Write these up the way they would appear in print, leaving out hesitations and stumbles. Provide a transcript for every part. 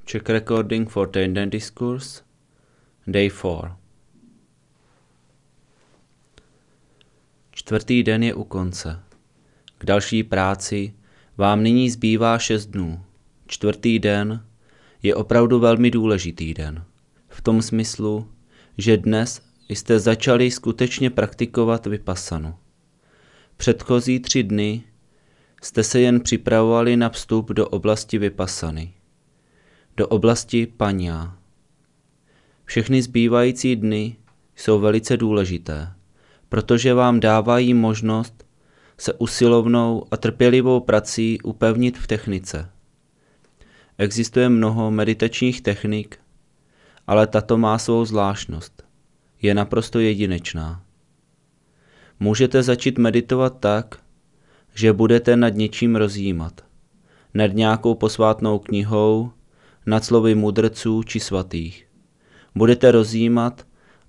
Czech recording for Tanden Discourse, Day 4. Čtvrtý den je u konce. K další práci vám nyní zbývá 6 dnů. Čtvrtý den je opravdu velmi důležitý den. V tom smyslu, že dnes jste začali skutečně praktikovat vipassanu. Předchozí 3 dny jste se jen připravovali na vstup do oblasti vipassany, do oblasti paňá. Všechny zbývající dny jsou velice důležité, protože vám dávají možnost se usilovnou a trpělivou prací upevnit v technice. Existuje mnoho meditačních technik, ale tato má svou zvláštnost. Je naprosto jedinečná. Můžete začít meditovat tak, že budete nad něčím rozjímat. Nad nějakou posvátnou knihou, nad slovy mudrců či svatých. Budete rozjímat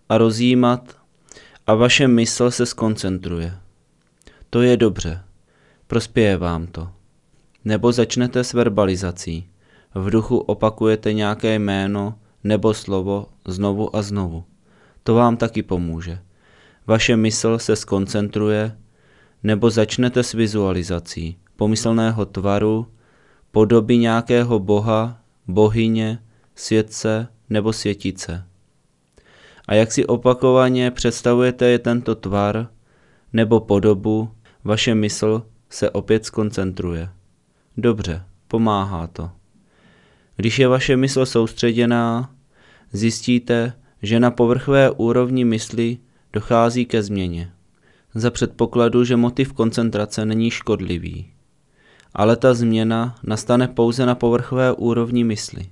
a vaše mysl se zkoncentruje. To je dobře. Prospěje vám to. Nebo začnete s verbalizací. V duchu opakujete nějaké jméno nebo slovo znovu a znovu. To vám taky pomůže. Vaše mysl se zkoncentruje, nebo začnete s vizualizací pomyslného tvaru, podoby nějakého boha, bohyně, světce nebo světice. A jak si opakovaně představujete tento tvar nebo podobu, vaše mysl se opět zkoncentruje. Dobře, pomáhá to. Když je vaše mysl soustředěná, zjistíte, že na povrchové úrovni mysli dochází ke změně. Za předpokladu, že motiv koncentrace není škodlivý. Ale ta změna nastane pouze na povrchové úrovni mysli.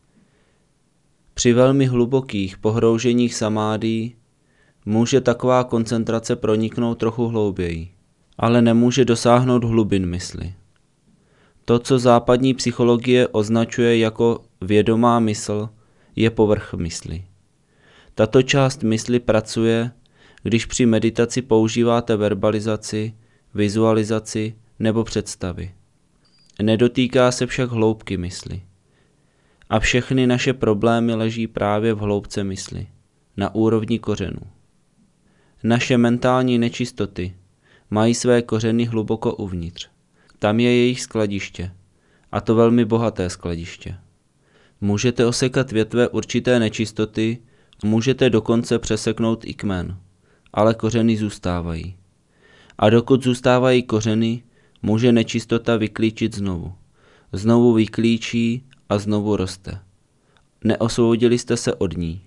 Při velmi hlubokých pohrouženích samádí může taková koncentrace proniknout trochu hlouběji, ale nemůže dosáhnout hlubin mysli. To, co západní psychologie označuje jako vědomá mysl, je povrch mysli. Tato část mysli pracuje, když při meditaci používáte verbalizaci, vizualizaci nebo představy. Nedotýká se však hloubky mysli. A všechny naše problémy leží právě v hloubce mysli, na úrovni kořenů. Naše mentální nečistoty mají své kořeny hluboko uvnitř. Tam je jejich skladiště, a to velmi bohaté skladiště. Můžete osekat větve určité nečistoty, můžete dokonce přeseknout i kmen, ale kořeny zůstávají. A dokud zůstávají kořeny, může nečistota vyklíčit znovu. Znovu vyklíčí a znovu roste. Neosvobodili jste se od ní.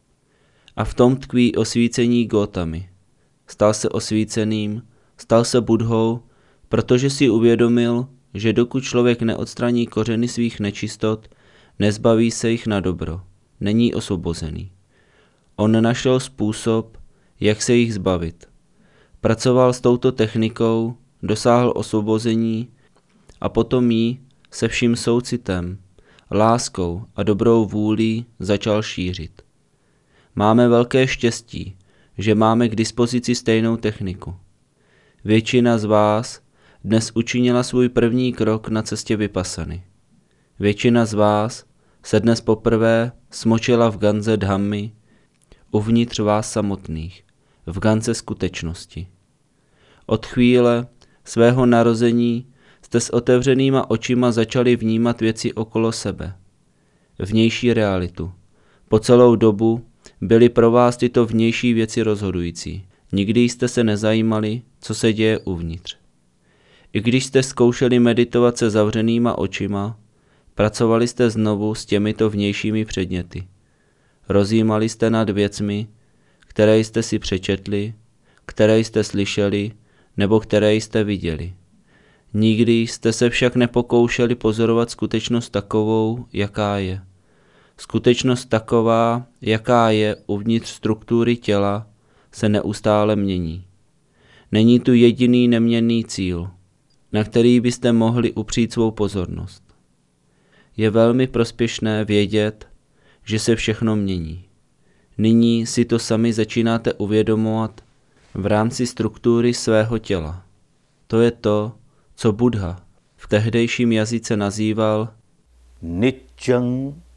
A v tom tkví osvícení Gótamy. Stal se osvíceným, stal se Budhou, protože si uvědomil, že dokud člověk neodstraní kořeny svých nečistot, nezbaví se jich na dobro, není osvobozený. On našel způsob, jak se jich zbavit. Pracoval s touto technikou, dosáhl osvobození a potom ji se vším soucitem, láskou a dobrou vůlí začal šířit. Máme velké štěstí, že máme k dispozici stejnou techniku. Většina z vás dnes učinila svůj první krok na cestě vipassany. Většina z vás se dnes poprvé smočila v ganze dhammy, uvnitř vás samotných, v ganze skutečnosti. Od chvíle svého narození jste s otevřenýma očima začali vnímat věci okolo sebe, vnější realitu. Po celou dobu byly pro vás tyto vnější věci rozhodující. Nikdy jste se nezajímali, co se děje uvnitř. I když jste zkoušeli meditovat se zavřenýma očima, pracovali jste znovu s těmito vnějšími předměty. Rozjímali jste nad věcmi, které jste si přečetli, které jste slyšeli nebo které jste viděli. Nikdy jste se však nepokoušeli pozorovat skutečnost takovou, jaká je. Skutečnost taková, jaká je uvnitř struktury těla, se neustále mění. Není tu jediný neměnný cíl, na který byste mohli upřít svou pozornost. Je velmi prospěšné vědět, že se všechno mění. Nyní si to sami začínáte uvědomovat v rámci struktury svého těla. To je to, co Buddha v tehdejším jazyce nazýval Nityang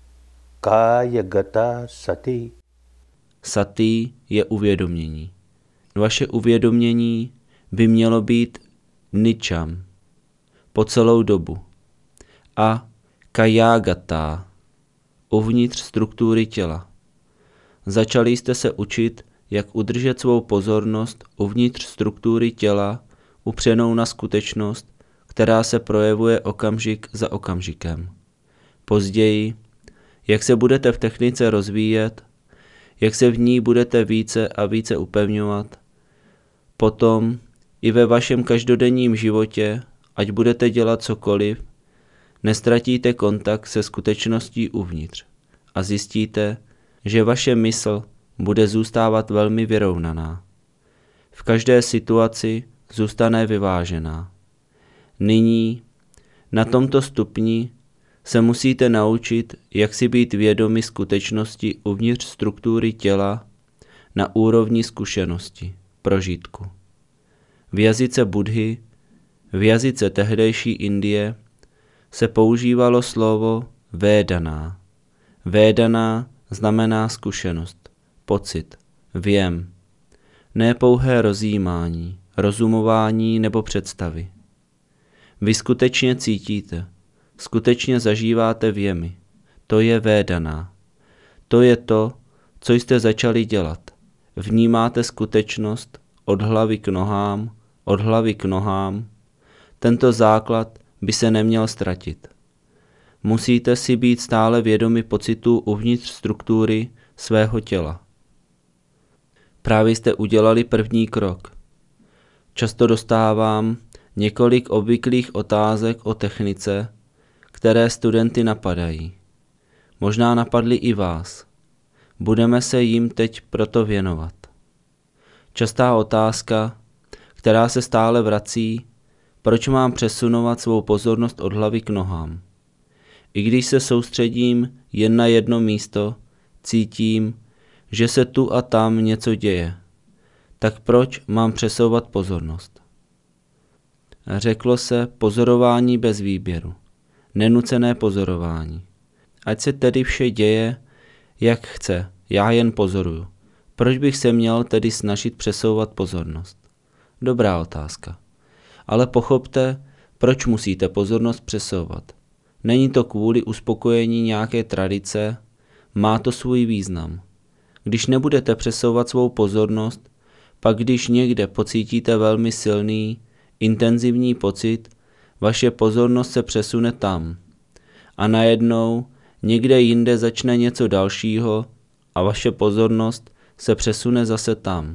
Kayagata sati. Sati je uvědomění. Vaše uvědomění by mělo být ničam po celou dobu. A kayagata uvnitř struktury těla. Začali jste se učit, jak udržet svou pozornost uvnitř struktury těla upřenou na skutečnost, která se projevuje okamžik za okamžikem. Později, jak se budete v technice rozvíjet, jak se v ní budete více a více upevňovat, potom i ve vašem každodenním životě, ať budete dělat cokoliv, nestratíte kontakt se skutečností uvnitř a zjistíte, že vaše mysl bude zůstávat velmi vyrovnaná. V každé situaci zůstane vyvážená. Nyní, na tomto stupni, se musíte naučit, jak si být vědomi skutečnosti uvnitř struktury těla na úrovni zkušenosti, prožitku. V jazyce Buddhy, v jazyce tehdejší Indie, se používalo slovo védaná. Védaná znamená zkušenost, pocit, věm, ne pouhé rozjímání, rozumování nebo představy. Vy skutečně cítíte, skutečně zažíváte věmy. To je védaná. To je to, co jste začali dělat. Vnímáte skutečnost od hlavy k nohám, od hlavy k nohám. Tento základ by se neměl ztratit. Musíte si být stále vědomi pocitů uvnitř struktury svého těla. Právě jste udělali první krok. Často dostávám několik obvyklých otázek o technice, které studenty napadají. Možná napadly i vás. Budeme se jim teď proto věnovat. Častá otázka, která se stále vrací, proč mám přesunovat svou pozornost od hlavy k nohám. I když se soustředím jen na jedno místo, cítím, že se tu a tam něco děje. Tak proč mám přesouvat pozornost? Řeklo se pozorování bez výběru, nenucené pozorování. Ať se tedy vše děje, jak chce, já jen pozoruju. Proč bych se měl tedy snažit přesouvat pozornost? Dobrá otázka. Ale pochopte, proč musíte pozornost přesouvat. Není to kvůli uspokojení nějaké tradice, má to svůj význam. Když nebudete přesouvat svou pozornost, pak když někde pocítíte velmi silný, intenzivní pocit, vaše pozornost se přesune tam. A najednou někde jinde začne něco dalšího a vaše pozornost se přesune zase tam.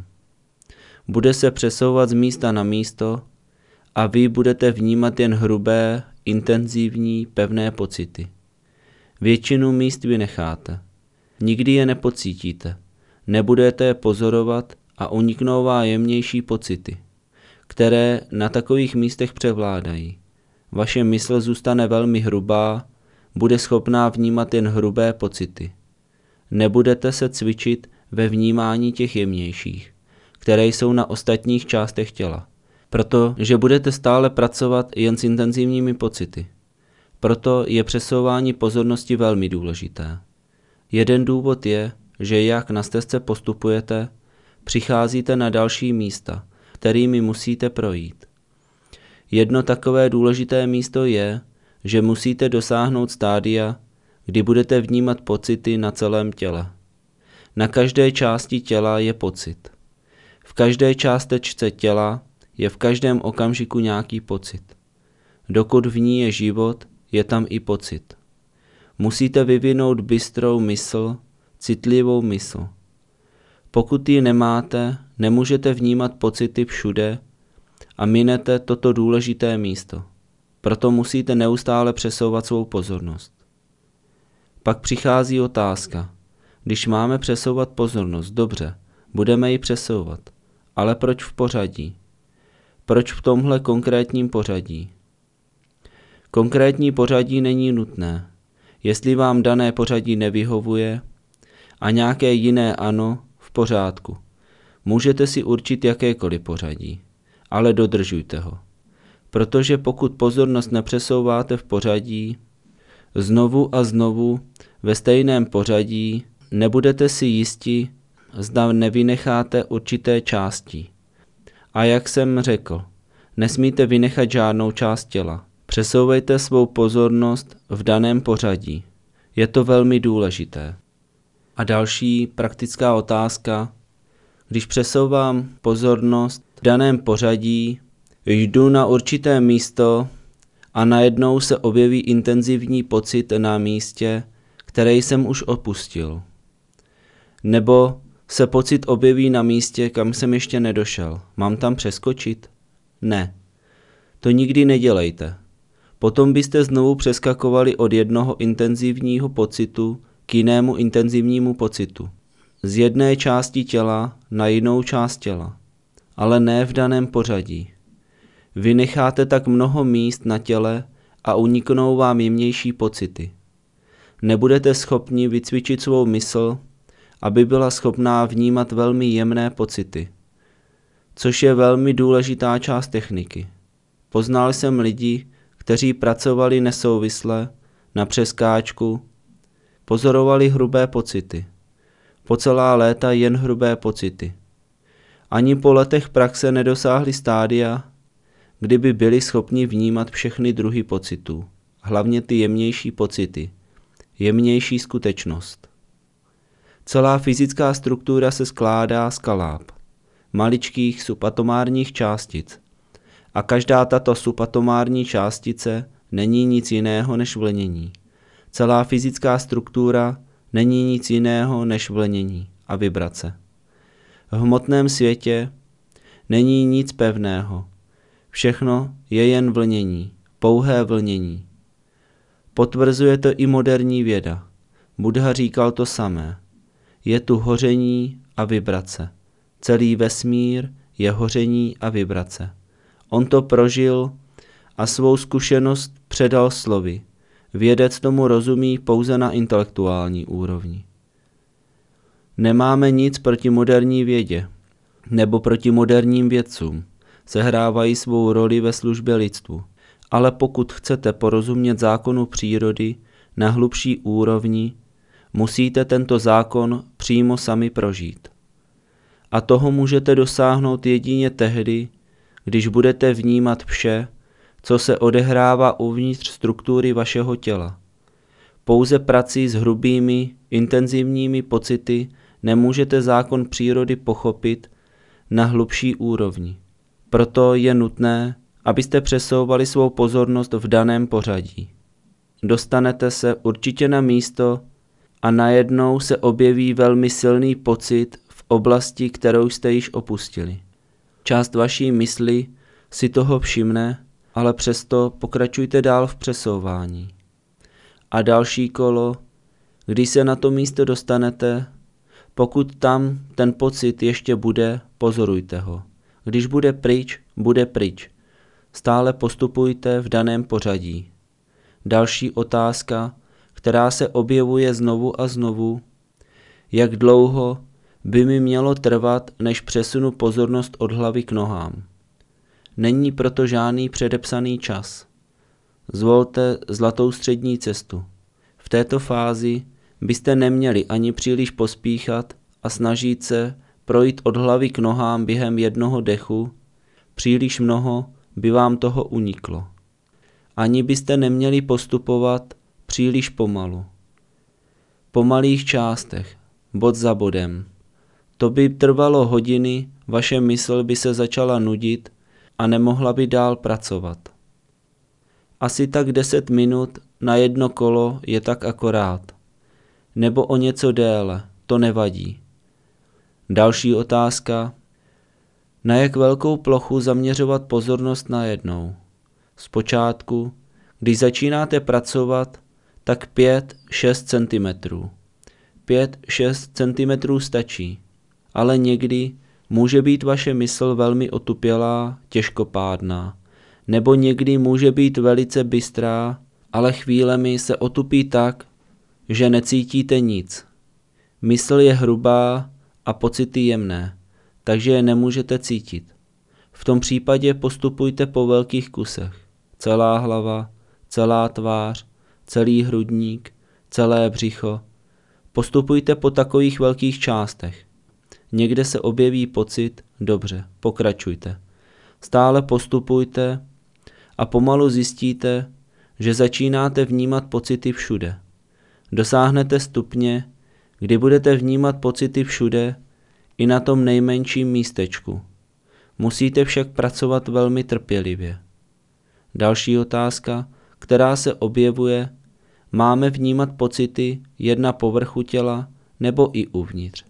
Bude se přesouvat z místa na místo a vy budete vnímat jen hrubé, intenzivní, pevné pocity. Většinu míst vynecháte. Nikdy je nepocítíte. Nebudete je pozorovat a uniknou vám jemnější pocity, které na takových místech převládají. Vaše mysl zůstane velmi hrubá, bude schopná vnímat jen hrubé pocity. Nebudete se cvičit ve vnímání těch jemnějších, které jsou na ostatních částech těla, protože budete stále pracovat jen s intenzivními pocity. Proto je přesouvání pozornosti velmi důležité. Jeden důvod je, že jak na stezce postupujete, přicházíte na další místa, kterými musíte projít. Jedno takové důležité místo je, že musíte dosáhnout stádia, kdy budete vnímat pocity na celém těle. Na každé části těla je pocit. V každé částečce těla je v každém okamžiku nějaký pocit. Dokud v ní je život, je tam i pocit. Musíte vyvinout bystrou mysl, citlivou mysl. Pokud ji nemáte, nemůžete vnímat pocity všude a minete toto důležité místo. Proto musíte neustále přesouvat svou pozornost. Pak přichází otázka. Když máme přesouvat pozornost, dobře, budeme ji přesouvat. Ale proč v pořadí? Proč v tomhle konkrétním pořadí? Konkrétní pořadí není nutné. Jestli vám dané pořadí nevyhovuje a nějaké jiné ano, v pořádku. Můžete si určit jakékoliv pořadí, ale dodržujte ho. Protože pokud pozornost nepřesouváte v pořadí, Znovu a znovu ve stejném pořadí, nebudete si jisti, zda nevynecháte určité části. A jak jsem řekl, nesmíte vynechat žádnou část těla. Přesouvejte svou pozornost v daném pořadí. Je to velmi důležité. A další praktická otázka. Když přesouvám pozornost v daném pořadí, jdu na určité místo a najednou se objeví intenzivní pocit na místě, které jsem už opustil. Nebo se pocit objeví na místě, kam jsem ještě nedošel. Mám tam přeskočit? Ne. To nikdy nedělejte. Potom byste znovu přeskakovali od jednoho intenzivního pocitu k jinému intenzivnímu pocitu. Z jedné části těla na jinou část těla, ale ne v daném pořadí. Vynecháte tak mnoho míst na těle a uniknou vám jemnější pocity. Nebudete schopni vycvičit svou mysl, aby byla schopná vnímat velmi jemné pocity, což je velmi důležitá část techniky. Poznal jsem lidi, kteří pracovali nesouvisle, na přeskáčku, pozorovali hrubé pocity. Po celá léta jen hrubé pocity. Ani po letech praxe nedosáhli stádia, kdyby byli schopni vnímat všechny druhy pocitů, hlavně ty jemnější pocity, jemnější skutečnost. Celá fyzická struktura se skládá z kaláb, maličkých subatomárních částic, a každá tato subatomární částice není nic jiného než vlnění. Celá fyzická struktura není nic jiného než vlnění a vibrace. V hmotném světě není nic pevného. Všechno je jen vlnění, pouhé vlnění. Potvrzuje to i moderní věda. Buddha říkal to samé. Je tu hoření a vibrace. Celý vesmír je hoření a vibrace. On to prožil a svou zkušenost předal slovy. Vědec tomu rozumí pouze na intelektuální úrovni. Nemáme nic proti moderní vědě nebo proti moderním vědcům. Sehrávají svou roli ve službě lidstvu. Ale pokud chcete porozumět zákonu přírody na hlubší úrovni, musíte tento zákon přímo sami prožít. A toho můžete dosáhnout jedině tehdy, když budete vnímat vše, co se odehrává uvnitř struktury vašeho těla. Pouze prací s hrubými, intenzivními pocity nemůžete zákon přírody pochopit na hlubší úrovni. Proto je nutné, abyste přesouvali svou pozornost v daném pořadí. Dostanete se určitě na místo a najednou se objeví velmi silný pocit v oblasti, kterou jste již opustili. Část vaší mysli si toho všimne, ale přesto pokračujte dál v přesouvání. A další kolo, když se na to místo dostanete, pokud tam ten pocit ještě bude, pozorujte ho. Když bude pryč, bude pryč. Stále postupujte v daném pořadí. Další otázka, která se objevuje znovu a znovu, jak dlouho by mi mělo trvat, než přesunu pozornost od hlavy k nohám. Není proto žádný předepsaný čas. Zvolte zlatou střední cestu. V této fázi byste neměli ani příliš pospíchat a snažit se projít od hlavy k nohám během jednoho dechu, příliš mnoho by vám toho uniklo. Ani byste neměli postupovat příliš pomalu. Po malých částech, bod za bodem. To by trvalo hodiny, vaše mysl by se začala nudit a nemohla by dál pracovat. Asi tak 10 minut na jedno kolo je tak akorát. Nebo o něco déle, to nevadí. Další otázka. Na jak velkou plochu zaměřovat pozornost najednou? Zpočátku, když začínáte pracovat, tak 5-6 cm. 5-6 cm stačí, ale někdy může být vaše mysl velmi otupělá, těžkopádná, nebo někdy může být velice bystrá, ale chvílemi se otupí tak, že necítíte nic. Mysl je hrubá a pocity jemné, takže je nemůžete cítit. V tom případě postupujte po velkých kusech. Celá hlava, celá tvář, celý hrudník, celé břicho. Postupujte po takových velkých částech. Někde se objeví pocit, dobře, pokračujte. Stále postupujte a pomalu zjistíte, že začínáte vnímat pocity všude. Dosáhnete stupně, kdy budete vnímat pocity všude, i na tom nejmenším místečku. Musíte však pracovat velmi trpělivě. Další otázka, která se objevuje, máme vnímat pocity jen na povrchu těla nebo i uvnitř.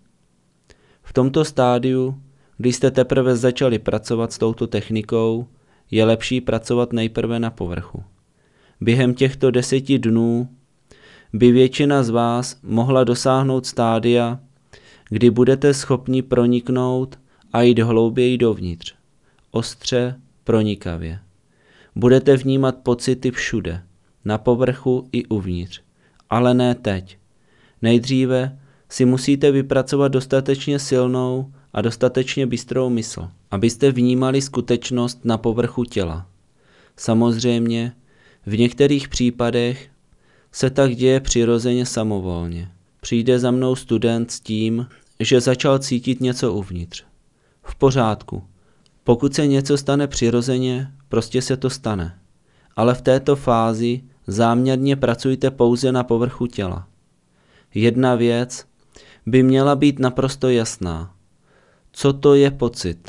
V tomto stádiu, když jste teprve začali pracovat s touto technikou, je lepší pracovat nejprve na povrchu. Během těchto 10 dnů by většina z vás mohla dosáhnout stádia, kdy budete schopni proniknout a jít hlouběji dovnitř, ostře, pronikavě. Budete vnímat pocity všude, na povrchu i uvnitř, ale ne teď. Nejdříve si musíte vypracovat dostatečně silnou a dostatečně bystrou mysl, abyste vnímali skutečnost na povrchu těla. Samozřejmě, v některých případech se tak děje přirozeně samovolně. Přijde za mnou student s tím, že začal cítit něco uvnitř. V pořádku. Pokud se něco stane přirozeně, prostě se to stane. Ale v této fázi záměrně pracujte pouze na povrchu těla. Jedna věc by měla být naprosto jasná. Co to je pocit?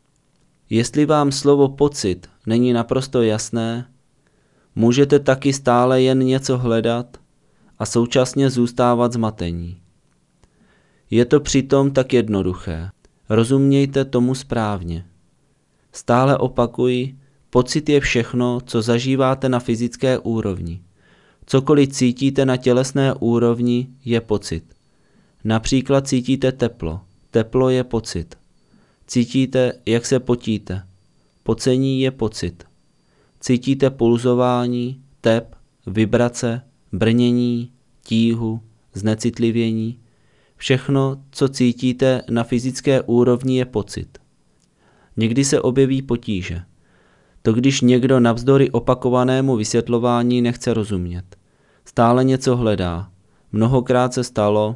Jestli vám slovo pocit není naprosto jasné, můžete taky stále jen něco hledat a současně zůstávat zmatení. Je to přitom tak jednoduché. Rozumějte tomu správně. Stále opakuji, pocit je všechno, co zažíváte na fyzické úrovni. Cokoliv cítíte na tělesné úrovni, je pocit. Například cítíte teplo. Teplo je pocit. Cítíte, jak se potíte. Pocení je pocit. Cítíte pulzování, tep, vibrace, brnění, tíhu, znecitlivění. Všechno, co cítíte na fyzické úrovni, je pocit. Někdy se objeví potíže. To když někdo navzdory opakovanému vysvětlování nechce rozumět. Stále něco hledá. Mnohokrát se stalo,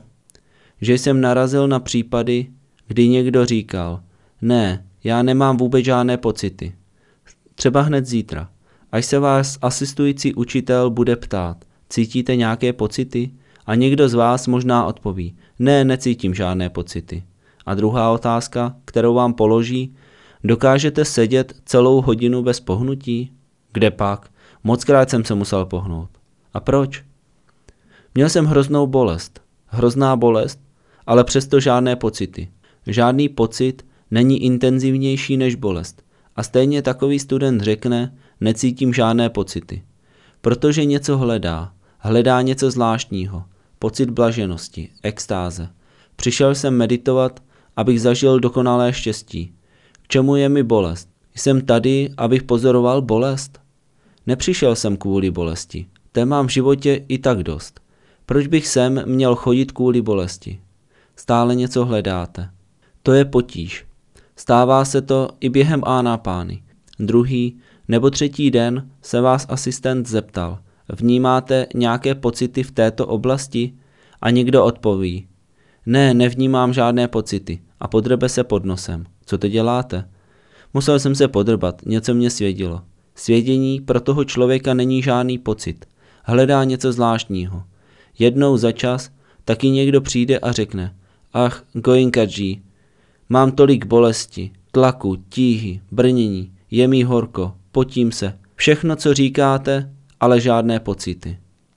že jsem narazil na případy, kdy někdo říkal, ne, já nemám vůbec žádné pocity. Třeba hned zítra. Až se vás asistující učitel bude ptát, cítíte nějaké pocity? A někdo z vás možná odpoví, ne, necítím žádné pocity. A druhá otázka, kterou vám položí, dokážete sedět celou hodinu bez pohnutí? Kde pak? Mockrát jsem se musel pohnout. A proč? Měl jsem hroznou bolest. Hrozná bolest, ale přesto žádné pocity. Žádný pocit není intenzivnější než bolest. A stejně takový student řekne, necítím žádné pocity. Protože něco hledá. Hledá něco zvláštního. Pocit blaženosti, extáze. Přišel jsem meditovat, abych zažil dokonalé štěstí. K čemu je mi bolest? Jsem tady, abych pozoroval bolest? Nepřišel jsem kvůli bolesti. Té mám v životě i tak dost. Proč bych sem měl chodit kvůli bolesti? Stále něco hledáte. To je potíž. Stává se to i během ánápány. Druhý nebo třetí den se vás asistent zeptal, vnímáte nějaké pocity v této oblasti? A někdo odpoví, ne, nevnímám žádné pocity a podrbe se pod nosem. Co to děláte? Musel jsem se podrbat, něco mě svědilo. Svědění pro toho člověka není žádný pocit. Hledá něco zvláštního. Jednou za čas taky někdo přijde a řekne, ach, Goenkaji, mám tolik bolesti, tlaku, tíhy, brnění, je mi horko, potím se. Všechno, co říkáte, ale žádné pocity.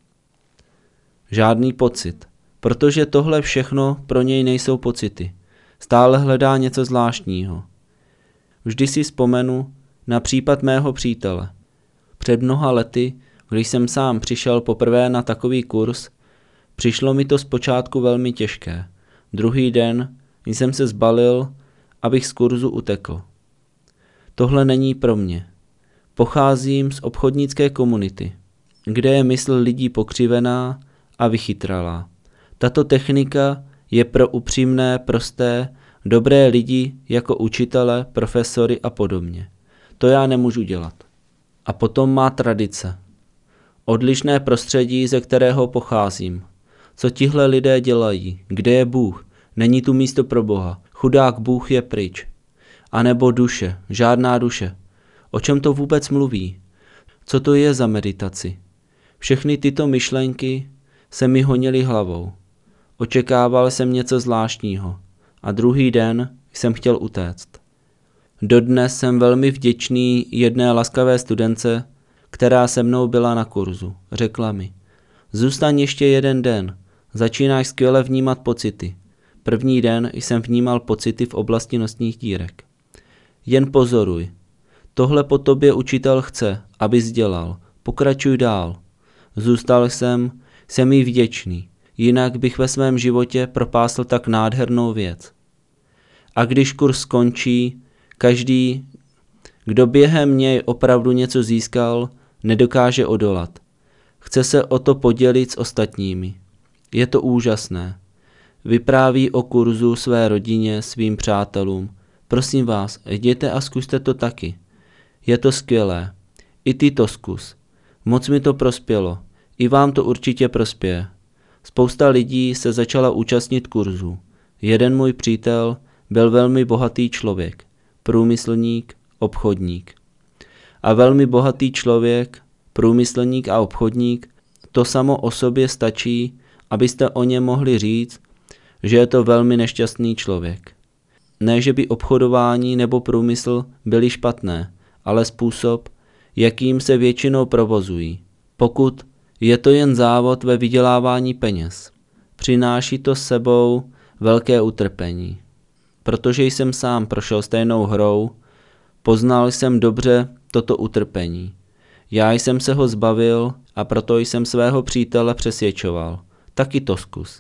Žádný pocit, protože tohle všechno pro něj nejsou pocity. Stále hledá něco zvláštního. Vždy si vzpomenu na případ mého přítele. Před mnoha lety, když jsem sám přišel poprvé na takový kurz, přišlo mi to zpočátku velmi těžké. Druhý den jsem se zbalil, abych z kurzu utekl. Tohle není pro mě. Pocházím z obchodnické komunity, kde je mysl lidí pokřivená a vychytralá. Tato technika je pro upřímné, prosté, dobré lidi jako učitele, profesory a podobně. To já nemůžu dělat. A potom má tradice. Odlišné prostředí, ze kterého pocházím. Co tihle lidé dělají? Kde je Bůh? Není tu místo pro Boha. Chudák Bůh je pryč. A nebo duše. Žádná duše. O čem to vůbec mluví? Co to je za meditaci? Všechny tyto myšlenky se mi honily hlavou. Očekával jsem něco zvláštního. A druhý den jsem chtěl utéct. Dodnes jsem velmi vděčný jedné laskavé studence, která se mnou byla na kurzu. Řekla mi: zůstaň ještě jeden den, začínáš skvěle vnímat pocity. První den jsem vnímal pocity v oblasti nosních dírek. Jen pozoruj. Tohle po tobě učitel chce, abys dělal. Pokračuj dál. Zůstal jsem jí vděčný, jinak bych ve svém životě propásl tak nádhernou věc. A když kurz skončí, každý, kdo během něj opravdu něco získal, nedokáže odolat. Chce se o to podělit s ostatními. Je to úžasné. Vypráví o kurzu své rodině, svým přátelům. Prosím vás, jděte a zkuste to taky. Je to skvělé. I ty to zkus. Moc mi to prospělo. I vám to určitě prospěje. Spousta lidí se začala účastnit kurzů. Jeden můj přítel byl velmi bohatý člověk. Průmyslník, obchodník. A velmi bohatý člověk, průmyslník a obchodník, to samo o sobě stačí, abyste o něm mohli říct, že je to velmi nešťastný člověk. Ne, že by obchodování nebo průmysl byly špatné, ale způsob, jakým se většinou provozují. Pokud je to jen závod ve vydělávání peněz, přináší to s sebou velké utrpení. Protože jsem sám prošel stejnou hrou, poznal jsem dobře toto utrpení. Já jsem se ho zbavil a proto jsem svého přítele přesvědčoval. Taky to zkus.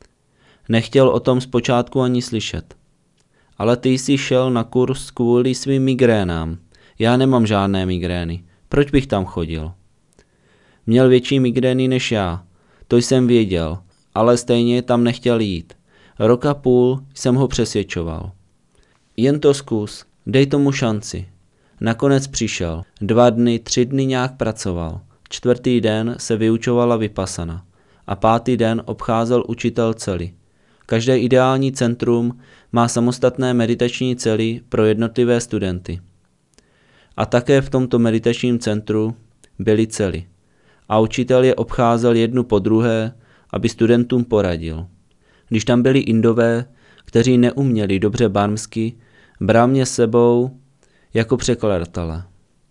Nechtěl o tom zpočátku ani slyšet. Ale ty jsi šel na kurz kvůli svým migrénám. Já nemám žádné migrény. Proč bych tam chodil? Měl větší migrény než já. To jsem věděl, ale stejně tam nechtěl jít. Rok a půl jsem ho přesvědčoval. Jen to zkus, dej tomu šanci. Nakonec přišel. 2 dny, 3 dny nějak pracoval. 4. den se vyučovala vipassana. A 5. den obcházel učitel cely. Každé ideální centrum má samostatné meditační cely pro jednotlivé studenty. A také v tomto meditačním centru byly cely. A učitel je obcházel jednu po druhé, aby studentům poradil. Když tam byli Indové, kteří neuměli dobře barmsky, bral mě s sebou jako překladatele.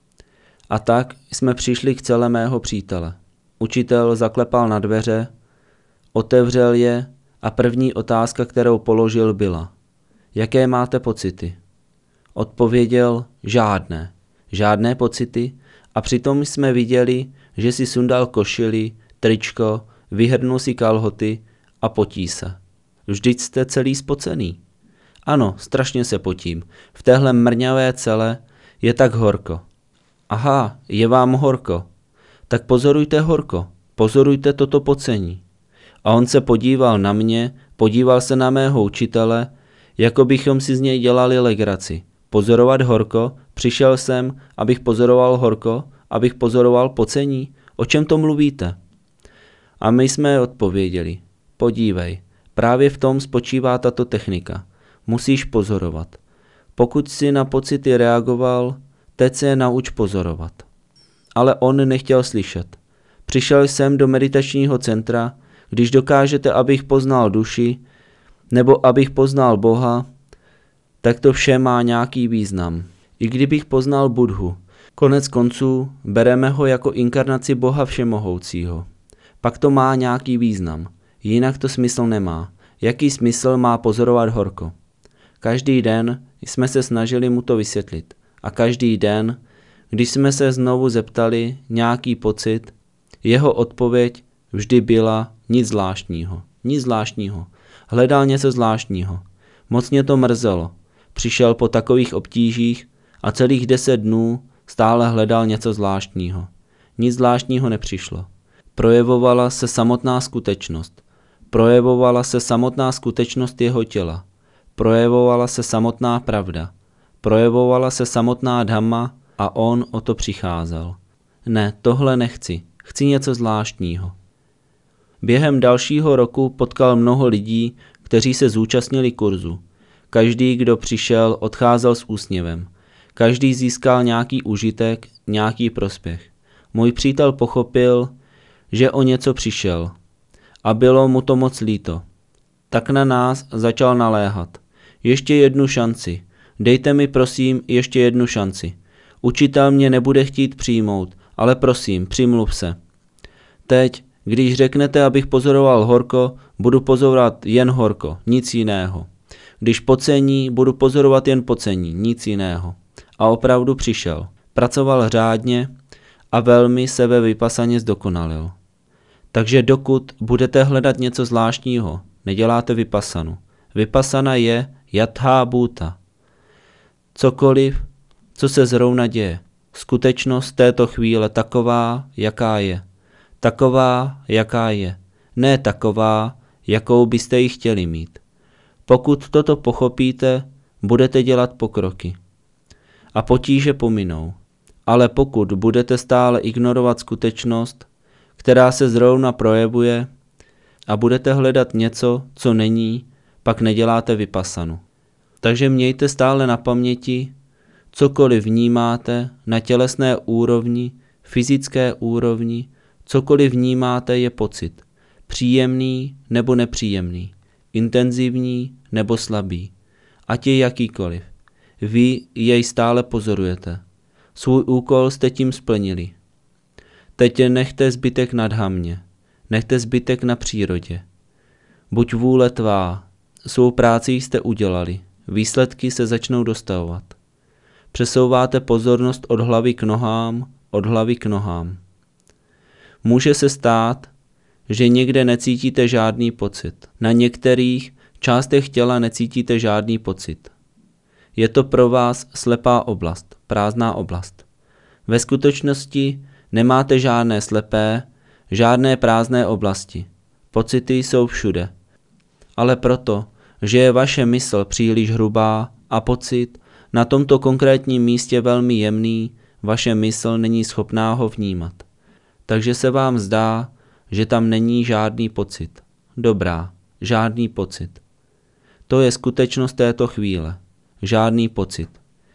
A tak jsme přišli k celé mého přítele. Učitel zaklepal na dveře, otevřel je a první otázka, kterou položil, byla: jaké máte pocity? Odpověděl: žádné. Žádné pocity, a přitom jsme viděli, že si sundal košili, tričko, vyhrnul si kalhoty a potí se. Vždyť jste celý spocený. Ano, strašně se potím. V téhle mrňavé cele je tak horko. Aha, je vám horko. Tak pozorujte horko, pozorujte toto pocení. A on se podíval na mě, podíval se na mého učitele, jako bychom si z něj dělali legraci. Pozorovat horko? Přišel jsem, abych pozoroval horko, abych pozoroval pocení? O čem to mluvíte? A my jsme odpověděli: podívej, právě v tom spočívá tato technika. Musíš pozorovat. Pokud jsi na pocity reagoval, teď se je nauč pozorovat. Ale on nechtěl slyšet. Přišel jsem do meditačního centra, když dokážete, abych poznal duši, nebo abych poznal Boha, tak to vše má nějaký význam. I kdybych poznal Budhu, konec konců bereme ho jako inkarnaci Boha všemohoucího. Pak to má nějaký význam, jinak to smysl nemá. Jaký smysl má pozorovat horko? Každý den jsme se snažili mu to vysvětlit. A každý den, když jsme se znovu zeptali nějaký pocit, jeho odpověď vždy byla: nic zvláštního, nic zvláštního. Hledal něco zvláštního. Moc mě to mrzelo. Přišel po takových obtížích a celých 10 dnů stále hledal něco zvláštního. Nic zvláštního nepřišlo. Projevovala se samotná skutečnost. Projevovala se samotná skutečnost jeho těla. Projevovala se samotná pravda. Projevovala se samotná dhamma a on o to přicházel. Ne, tohle nechci. Chci něco zvláštního. Během dalšího roku potkal mnoho lidí, kteří se zúčastnili kurzu. Každý, kdo přišel, odcházel s úsměvem. Každý získal nějaký užitek, nějaký prospěch. Můj přítel pochopil, že o něco přišel a bylo mu to moc líto. Tak na nás začal naléhat. Ještě jednu šanci. Dejte mi prosím ještě jednu šanci. Učitel mě nebude chtít přijmout, ale prosím, přimluv se. Teď, když řeknete, abych pozoroval horko, budu pozorovat jen horko, nic jiného. Když pocení, budu pozorovat jen pocení, nic jiného. A opravdu přišel. Pracoval řádně a velmi se ve vypasaně zdokonalil. Takže dokud budete hledat něco zvláštního, neděláte vypasanu. Vypasana je yatha bhuta. Cokoliv, co se zrovna děje. Skutečnost této chvíle taková, jaká je. Taková, jaká je. Ne taková, jakou byste ji chtěli mít. Pokud toto pochopíte, budete dělat pokroky. A potíže pominou. Ale pokud budete stále ignorovat skutečnost, která se zrovna projevuje, a budete hledat něco, co není, pak neděláte vypasanu. Takže mějte stále na paměti, cokoliv vnímáte na tělesné úrovni, fyzické úrovni, cokoliv vnímáte je pocit. Příjemný nebo nepříjemný, intenzivní nebo slabý, ať je jakýkoliv. Vy jej stále pozorujete. Svůj úkol jste tím splnili. Teď nechte zbytek na dhammě, nechte zbytek na přírodě. Buď vůle tvá, svou práci jste udělali, výsledky se začnou dostavovat. Přesouváte pozornost od hlavy k nohám, od hlavy k nohám. Může se stát, že někde necítíte žádný pocit. Na některých částech těla necítíte žádný pocit. Je to pro vás slepá oblast, prázdná oblast. Ve skutečnosti nemáte žádné slepé, žádné prázdné oblasti. Pocity jsou všude. Ale proto, že je vaše mysl příliš hrubá a pocit na tomto konkrétním místě velmi jemný, vaše mysl není schopná ho vnímat. Takže se vám zdá, že tam není žádný pocit. Dobrá, žádný pocit. To je skutečnost této chvíle. Žádný pocit.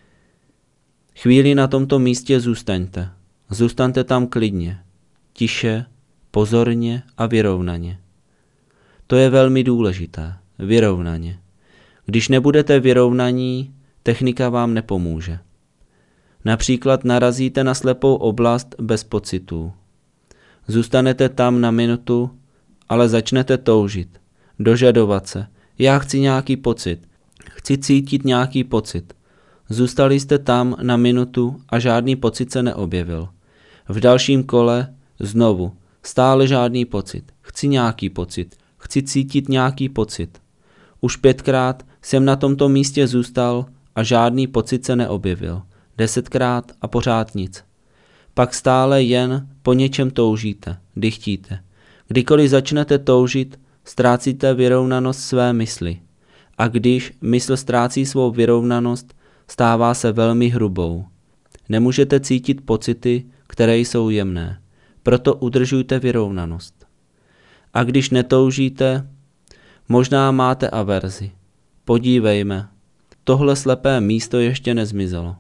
Chvíli na tomto místě zůstaňte. Zůstaňte tam klidně, tiše, pozorně a vyrovnaně. To je velmi důležité. Vyrovnaně. Když nebudete vyrovnaní, technika vám nepomůže. Například narazíte na slepou oblast bez pocitů. Zůstanete tam na minutu, ale začnete toužit, dožadovat se. Já chci nějaký pocit. Chci cítit nějaký pocit. Zůstali jste tam na minutu a žádný pocit se neobjevil. V dalším kole znovu. Stále žádný pocit. Chci nějaký pocit. Chci cítit nějaký pocit. Už 5krát jsem na tomto místě zůstal a žádný pocit se neobjevil. 10krát a pořád nic. Pak stále jen po něčem toužíte, dychtíte. Kdykoliv začnete toužit, ztrácíte vyrovnanost své mysli. A když mysl ztrácí svou vyrovnanost, stává se velmi hrubou. Nemůžete cítit pocity, které jsou jemné. Proto udržujte vyrovnanost. A když netoužíte, možná máte averzi. Podívejme, tohle slepé místo ještě nezmizelo.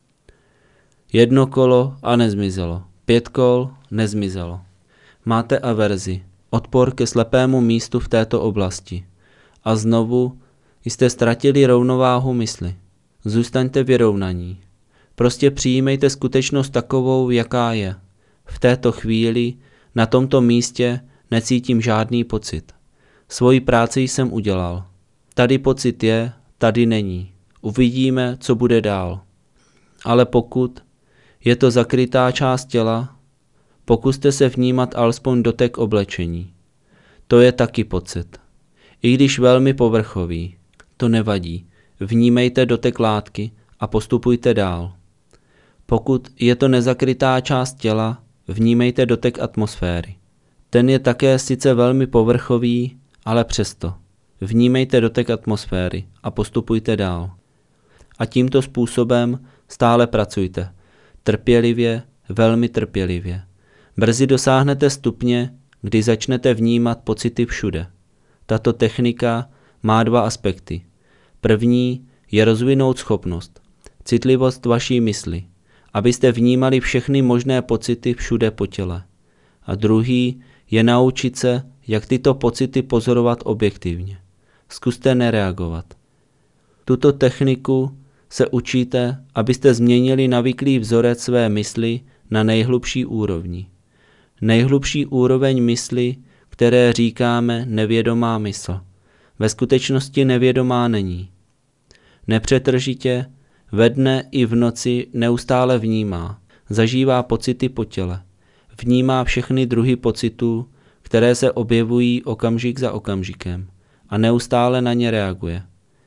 1 kolo a nezmizelo. 5 kol nezmizelo. Máte averzi, odpor ke slepému místu v této oblasti. A znovu jste ztratili rovnováhu mysli. Zůstaňte vyrovnaní. Prostě přijímejte skutečnost takovou, jaká je. V této chvíli, na tomto místě, necítím žádný pocit. Svoji práci jsem udělal. Tady pocit je, tady není. Uvidíme, co bude dál. Ale pokud je to zakrytá část těla, pokuste se vnímat alespoň dotek oblečení. To je taky pocit. I když velmi povrchový, to nevadí. Vnímejte dotek látky a postupujte dál. Pokud je to nezakrytá část těla, vnímejte dotek atmosféry. Ten je také sice velmi povrchový, ale přesto. Vnímejte dotek atmosféry a postupujte dál. A tímto způsobem stále pracujte. Trpělivě, velmi trpělivě. Brzy dosáhnete stupně, kdy začnete vnímat pocity všude. Tato technika má 2 aspekty. První je rozvinout schopnost, citlivost vaší mysli, abyste vnímali všechny možné pocity všude po těle. A druhý je naučit se, jak tyto pocity pozorovat objektivně. Zkuste nereagovat. Tuto techniku se učíte, abyste změnili navyklý vzorec své mysli na nejhlubší úrovni. Nejhlubší úroveň mysli, které říkáme nevědomá mysl, ve skutečnosti nevědomá není. Nepřetržitě, ve dne i v noci neustále vnímá, zažívá pocity po těle, vnímá všechny druhy pocitů, které se objevují okamžik za okamžikem a neustále na ně reaguje.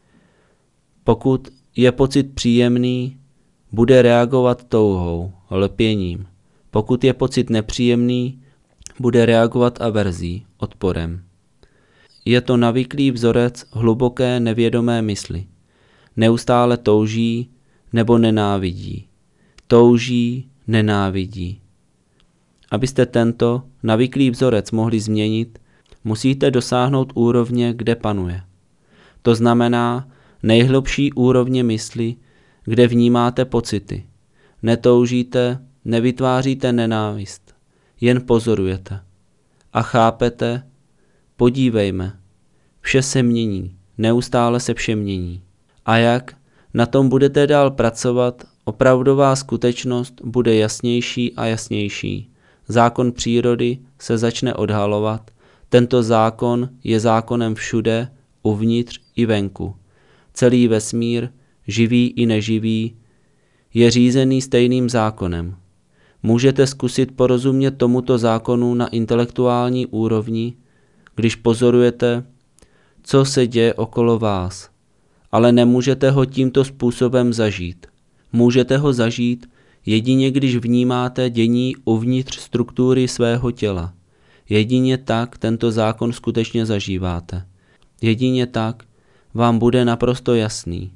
Pokud je pocit příjemný, bude reagovat touhou, lpěním. Pokud je pocit nepříjemný, bude reagovat averzí, odporem. Je to navyklý vzorec hluboké nevědomé mysli. Neustále touží nebo nenávidí. Touží, nenávidí. Abyste tento navyklý vzorec mohli změnit, musíte dosáhnout úrovně, kde panuje. To znamená nejhlubší úrovně mysli, kde vnímáte pocity. Netoužíte, nevytváříte nenávist, jen pozorujete. A chápete, podívejme, vše se mění, neustále se vše mění. A jak na tom budete dál pracovat, opravdová skutečnost bude jasnější a jasnější. Zákon přírody se začne odhalovat. Tento zákon je zákonem všude, uvnitř i venku. Celý vesmír, živý i neživý, je řízený stejným zákonem. Můžete zkusit porozumět tomuto zákonu na intelektuální úrovni, když pozorujete, co se děje okolo vás, ale nemůžete ho tímto způsobem zažít. Můžete ho zažít jedině, když vnímáte dění uvnitř struktury svého těla. Jedině tak tento zákon skutečně zažíváte. Jedině tak vám bude naprosto jasný.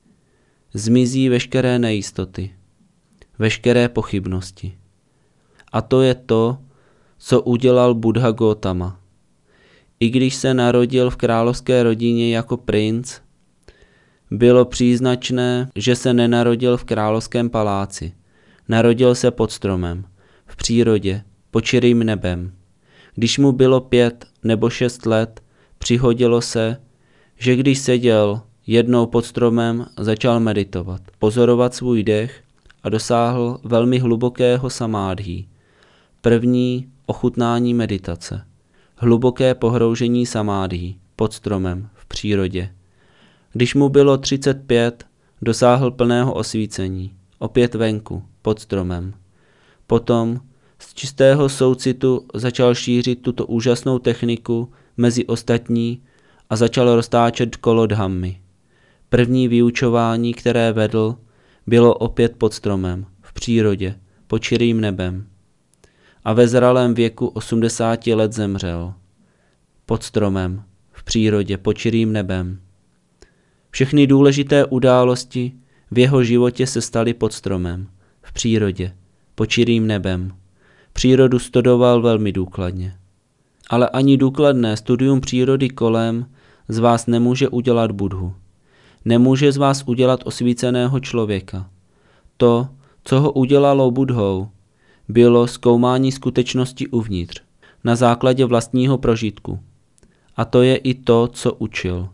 Zmizí veškeré nejistoty, veškeré pochybnosti. A to je to, co udělal Buddha Gautama. I když se narodil v královské rodině jako princ, bylo příznačné, že se nenarodil v královském paláci. Narodil se pod stromem, v přírodě, pod širým nebem. Když mu bylo 5 nebo 6 let, přihodilo se, že když seděl jednou pod stromem, začal meditovat, pozorovat svůj dech a dosáhl velmi hlubokého samádhí. První ochutnání meditace. Hluboké pohroužení samádhí pod stromem v přírodě. Když mu bylo 35, dosáhl plného osvícení, opět venku, pod stromem. Potom z čistého soucitu začal šířit tuto úžasnou techniku mezi ostatní a začal roztáčet kolo dhammy. První vyučování, které vedl, bylo opět pod stromem, v přírodě, pod širým nebem. A ve zralém věku 80 let zemřel. Pod stromem, v přírodě, pod širým nebem. Všechny důležité události v jeho životě se staly pod stromem, v přírodě, pod širým nebem. Přírodu studoval velmi důkladně. Ale ani důkladné studium přírody kolem z vás nemůže udělat Buddhu. Nemůže z vás udělat osvíceného člověka. To, co ho udělalo Buddhou, bylo zkoumání skutečnosti uvnitř, na základě vlastního prožitku. A to je i to, co učil.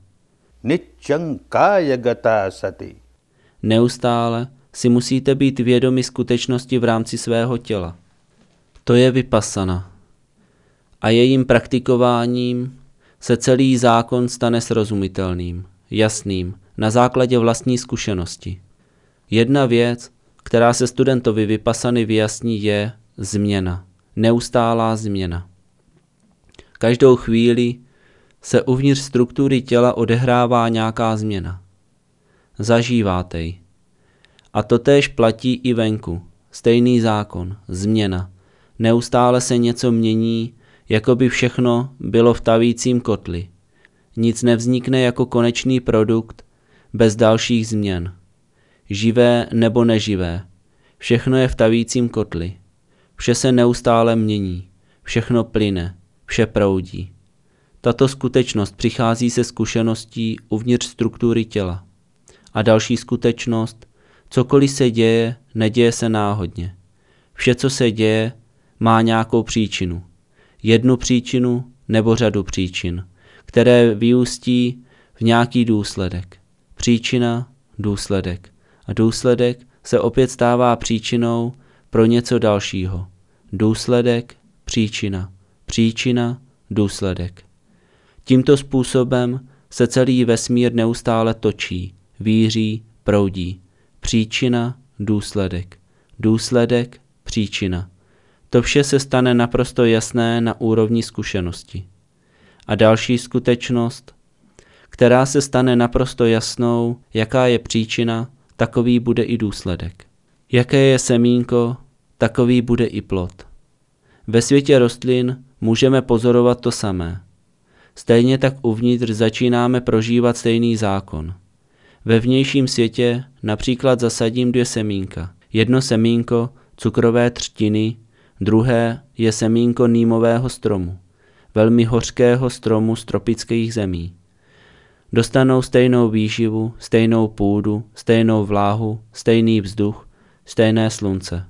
Niccangkayagata sati. Neustále si musíte být vědomi skutečnosti v rámci svého těla. To je vipassana. A jejím praktikováním se celý zákon stane srozumitelným, jasným, na základě vlastní zkušenosti. Jedna věc, která se studentovi vipassany vyjasní, je změna. Neustálá změna. Každou chvíli se uvnitř struktury těla odehrává nějaká změna. Zažíváte ji. A totéž platí i venku. Stejný zákon, změna. Neustále se něco mění, jako by všechno bylo v tavícím kotli. Nic nevznikne jako konečný produkt bez dalších změn. Živé nebo neživé. Všechno je v tavícím kotli. Vše se neustále mění, všechno plyne, vše proudí. Tato skutečnost přichází se zkušeností uvnitř struktury těla. A další skutečnost, cokoliv se děje, neděje se náhodně. Vše, co se děje, má nějakou příčinu. Jednu příčinu nebo řadu příčin, které vyústí v nějaký důsledek. Příčina, důsledek. A důsledek se opět stává příčinou pro něco dalšího. Důsledek, příčina. Příčina, důsledek. Tímto způsobem se celý vesmír neustále točí, víří, proudí. Příčina, důsledek. Důsledek, příčina. To vše se stane naprosto jasné na úrovni zkušenosti. A další skutečnost, která se stane naprosto jasnou, jaká je příčina, takový bude i důsledek. Jaké je semínko, takový bude i plod. Ve světě rostlin můžeme pozorovat to samé. Stejně tak uvnitř začínáme prožívat stejný zákon. Ve vnějším světě například zasadím 2 semínka. Jedno semínko cukrové třtiny, druhé je semínko nýmového stromu, velmi hořkého stromu z tropických zemí. Dostanou stejnou výživu, stejnou půdu, stejnou vláhu, stejný vzduch, stejné slunce.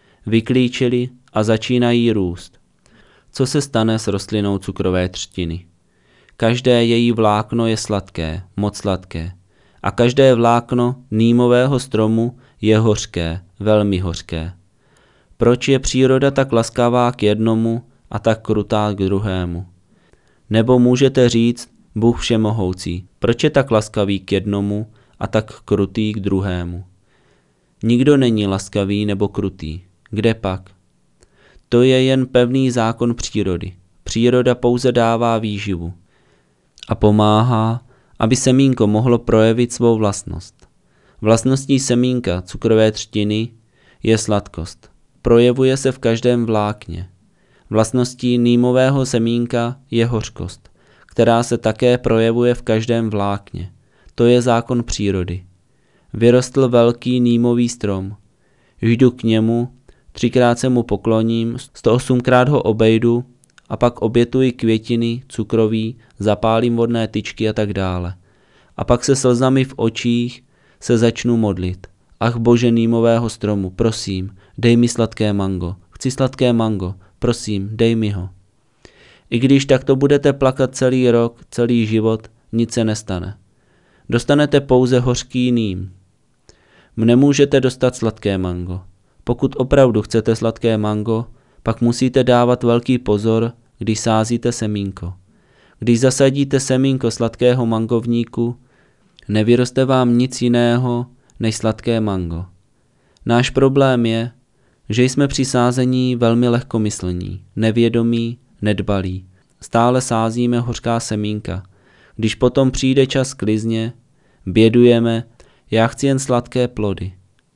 Vyklíčili a začínají růst. Co se stane s rostlinou cukrové třtiny? Každé její vlákno je sladké, moc sladké. A každé vlákno nýmového stromu je hořké, velmi hořké. Proč je příroda tak laskavá k jednomu a tak krutá k druhému? Nebo můžete říct, Bůh všemohoucí, proč je tak laskavý k jednomu a tak krutý k druhému? Nikdo není laskavý nebo krutý. Kde pak? To je jen pevný zákon přírody. Příroda pouze dává výživu a pomáhá, aby semínko mohlo projevit svou vlastnost. Vlastností semínka cukrové třtiny je sladkost. Projevuje se v každém vlákně. Vlastností nýmového semínka je hořkost, která se také projevuje v každém vlákně. To je zákon přírody. Vyrostl velký nýmový strom. Jdu k němu, 3krát se mu pokloním, 108krát ho obejdu a pak obětuji květiny, cukroví, zapálím vodné tyčky a tak dále. A pak se slzami v očích se začnu modlit. Ach Bože nýmového stromu, prosím, dej mi sladké mango. Chci sladké mango, prosím, dej mi ho. I když takto budete plakat celý rok, celý život, nic se nestane. Dostanete pouze hořký ným. Nemůžete dostat sladké mango. Pokud opravdu chcete sladké mango, pak musíte dávat velký pozor, když sázíte semínko. Když zasadíte semínko sladkého mangovníku, nevyroste vám nic jiného než sladké mango. Náš problém je, že jsme při sázení velmi lehkomyslní, nevědomí, nedbalí. Stále sázíme hořká semínka. Když potom přijde čas klizně, bědujeme, já chci jen sladké plody.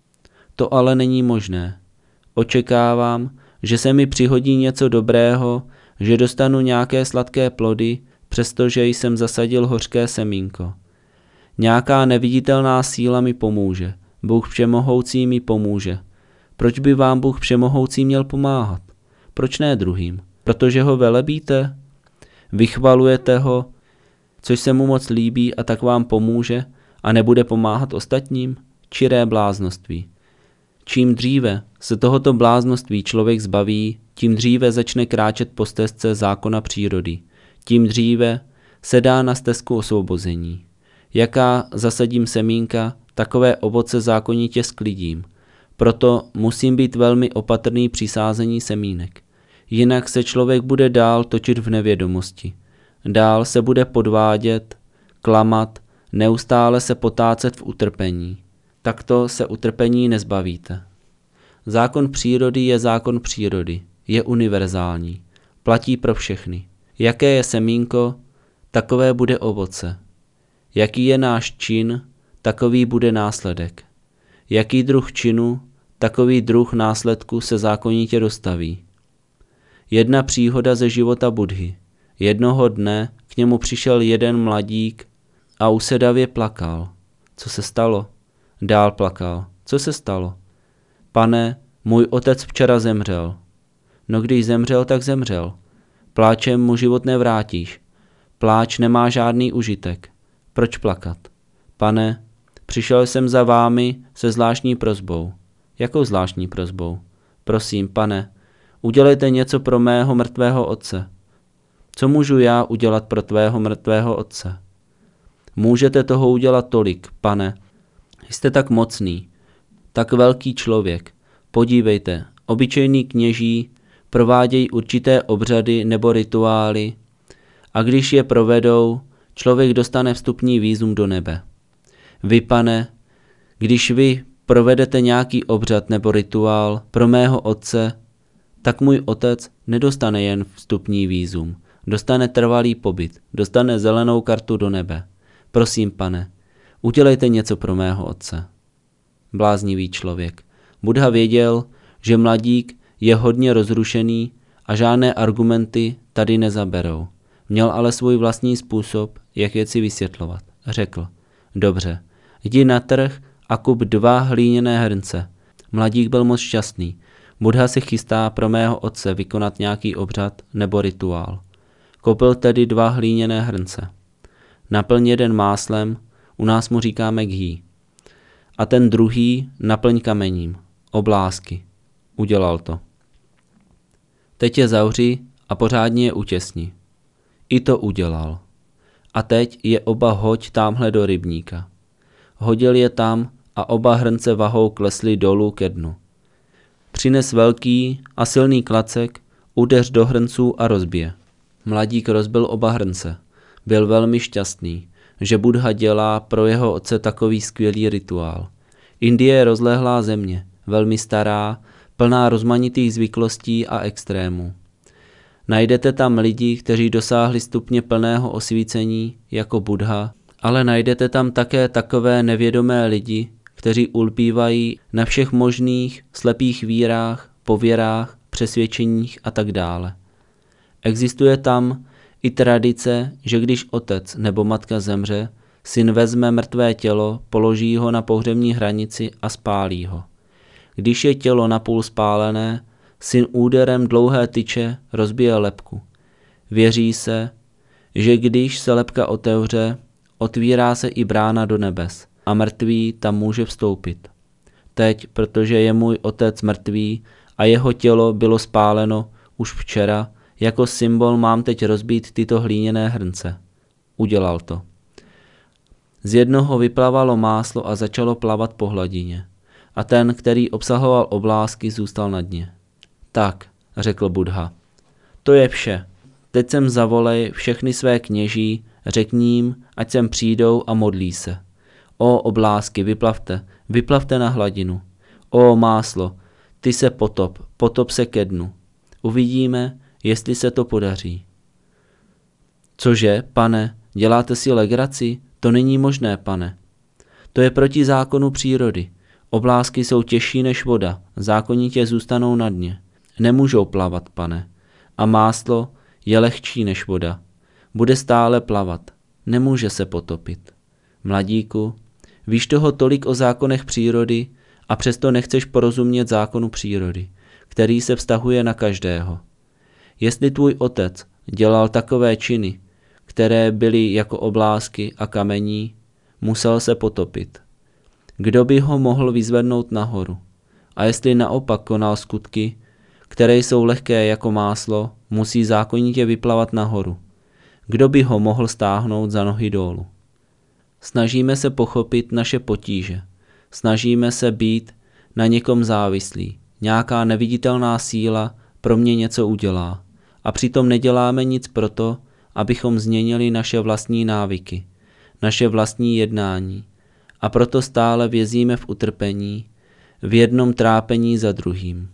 To ale není možné. Očekávám, že se mi přihodí něco dobrého, že dostanu nějaké sladké plody, přestože jsem zasadil hořké semínko. Nějaká neviditelná síla mi pomůže. Bůh všemohoucí mi pomůže. Proč by vám Bůh všemohoucí měl pomáhat? Proč ne druhým? Protože ho velebíte? Vychvalujete ho, což se mu moc líbí a tak vám pomůže a nebude pomáhat ostatním? Čiré bláznoství. Čím dříve se tohoto bláznoství člověk zbaví, tím dříve začne kráčet po stezce zákona přírody. Tím dříve se dá na stezku osvobození. Jaká zasadím semínka, takové ovoce zákonitě sklidím. Proto musím být velmi opatrný při sázení semínek. Jinak se člověk bude dál točit v nevědomosti. Dál se bude podvádět, klamat, neustále se potácet v utrpení. Takto se utrpení nezbavíte. Zákon přírody je zákon přírody, je univerzální, platí pro všechny. Jaké je semínko, takové bude ovoce. Jaký je náš čin, takový bude následek. Jaký druh činu, takový druh následku se zákonitě dostaví. Jedna příhoda ze života Buddhy. Jednoho dne k němu přišel jeden mladík a usedavě plakal. Co se stalo? Dál plakal. Co se stalo? Pane, můj otec včera zemřel. No když zemřel, tak zemřel. Pláčem mu život nevrátíš. Pláč nemá žádný užitek. Proč plakat? Pane, přišel jsem za vámi se zvláštní prosbou. Jakou zvláštní prosbou? Prosím, pane, udělejte něco pro mého mrtvého otce. Co můžu já udělat pro tvého mrtvého otce? Můžete toho udělat tolik, pane. Jste tak mocný, tak velký člověk. Podívejte, obyčejní kněží provádějí určité obřady nebo rituály a když je provedou, člověk dostane vstupní vízum do nebe. Vy, pane, když vy provedete nějaký obřad nebo rituál pro mého otce, tak můj otec nedostane jen vstupní vízum, dostane trvalý pobyt, dostane zelenou kartu do nebe. Prosím, pane, udělejte něco pro mého otce. Bláznivý člověk. Buddha věděl, že mladík je hodně rozrušený a žádné argumenty tady nezaberou. Měl ale svůj vlastní způsob, jak věci vysvětlovat. Řekl, dobře, jdi na trh a kup 2 hlíněné hrnce. Mladík byl moc šťastný. Buddha se chystá pro mého otce vykonat nějaký obřad nebo rituál. Koupil tedy 2 hlíněné hrnce. Naplň jeden máslem, u nás mu říkáme ghee. A ten druhý naplň kamením, oblásky. Udělal to. Teď je zavři a pořádně je utěsni. I to udělal. A teď je oba hoď támhle do rybníka. Hodil je tam a oba hrnce vahou klesly dolů ke dnu. Přines velký a silný klacek, udeř do hrnců a rozbije. Mladík rozbil oba hrnce. Byl velmi šťastný, že Buddha dělá pro jeho otce takový skvělý rituál. Indie je rozlehlá země, velmi stará, plná rozmanitých zvyklostí a extrémů. Najdete tam lidi, kteří dosáhli stupně plného osvícení, jako Buddha, ale najdete tam také takové nevědomé lidi, kteří ulpívají na všech možných slepých vírách, pověrách, přesvědčeních a tak dále. Existuje tam i tradice, že když otec nebo matka zemře, syn vezme mrtvé tělo, položí ho na pohřební hranici a spálí ho. Když je tělo napůl spálené, syn úderem dlouhé tyče rozbije lebku. Věří se, že když se lebka otevře, otvírá se i brána do nebes a mrtvý tam může vstoupit. Teď, protože je můj otec mrtvý a jeho tělo bylo spáleno už včera, jako symbol mám teď rozbít tyto hlíněné hrnce. Udělal to. Z jednoho vyplavalo máslo a začalo plavat po hladině. A ten, který obsahoval oblásky, zůstal na dně. Tak, řekl Buddha, to je vše. Teď sem zavolej všechny své kněží, řekni jim, ať sem přijdou a modlí se. O oblásky, vyplavte na hladinu. O máslo, ty se potop se ke dnu. Uvidíme, jestli se to podaří. Cože, pane, děláte si legraci? To není možné, pane. To je proti zákonu přírody. Oblásky jsou těžší než voda, zákonitě zůstanou na dně. Nemůžou plavat, pane. A máslo je lehčí než voda. Bude stále plavat. Nemůže se potopit. Mladíku, víš toho tolik o zákonech přírody a přesto nechceš porozumět zákonu přírody, který se vztahuje na každého. Jestli tvůj otec dělal takové činy, které byly jako oblásky a kamení, musel se potopit. Kdo by ho mohl vyzvednout nahoru? A jestli naopak konal skutky, které jsou lehké jako máslo, musí zákonitě vyplavat nahoru. Kdo by ho mohl stáhnout za nohy dolů? Snažíme se pochopit naše potíže. Snažíme se být na někom závislí. Nějaká neviditelná síla pro mě něco udělá. A přitom neděláme nic proto, abychom změnili naše vlastní návyky, naše vlastní jednání. A proto stále vězíme v utrpení, v jednom trápení za druhým.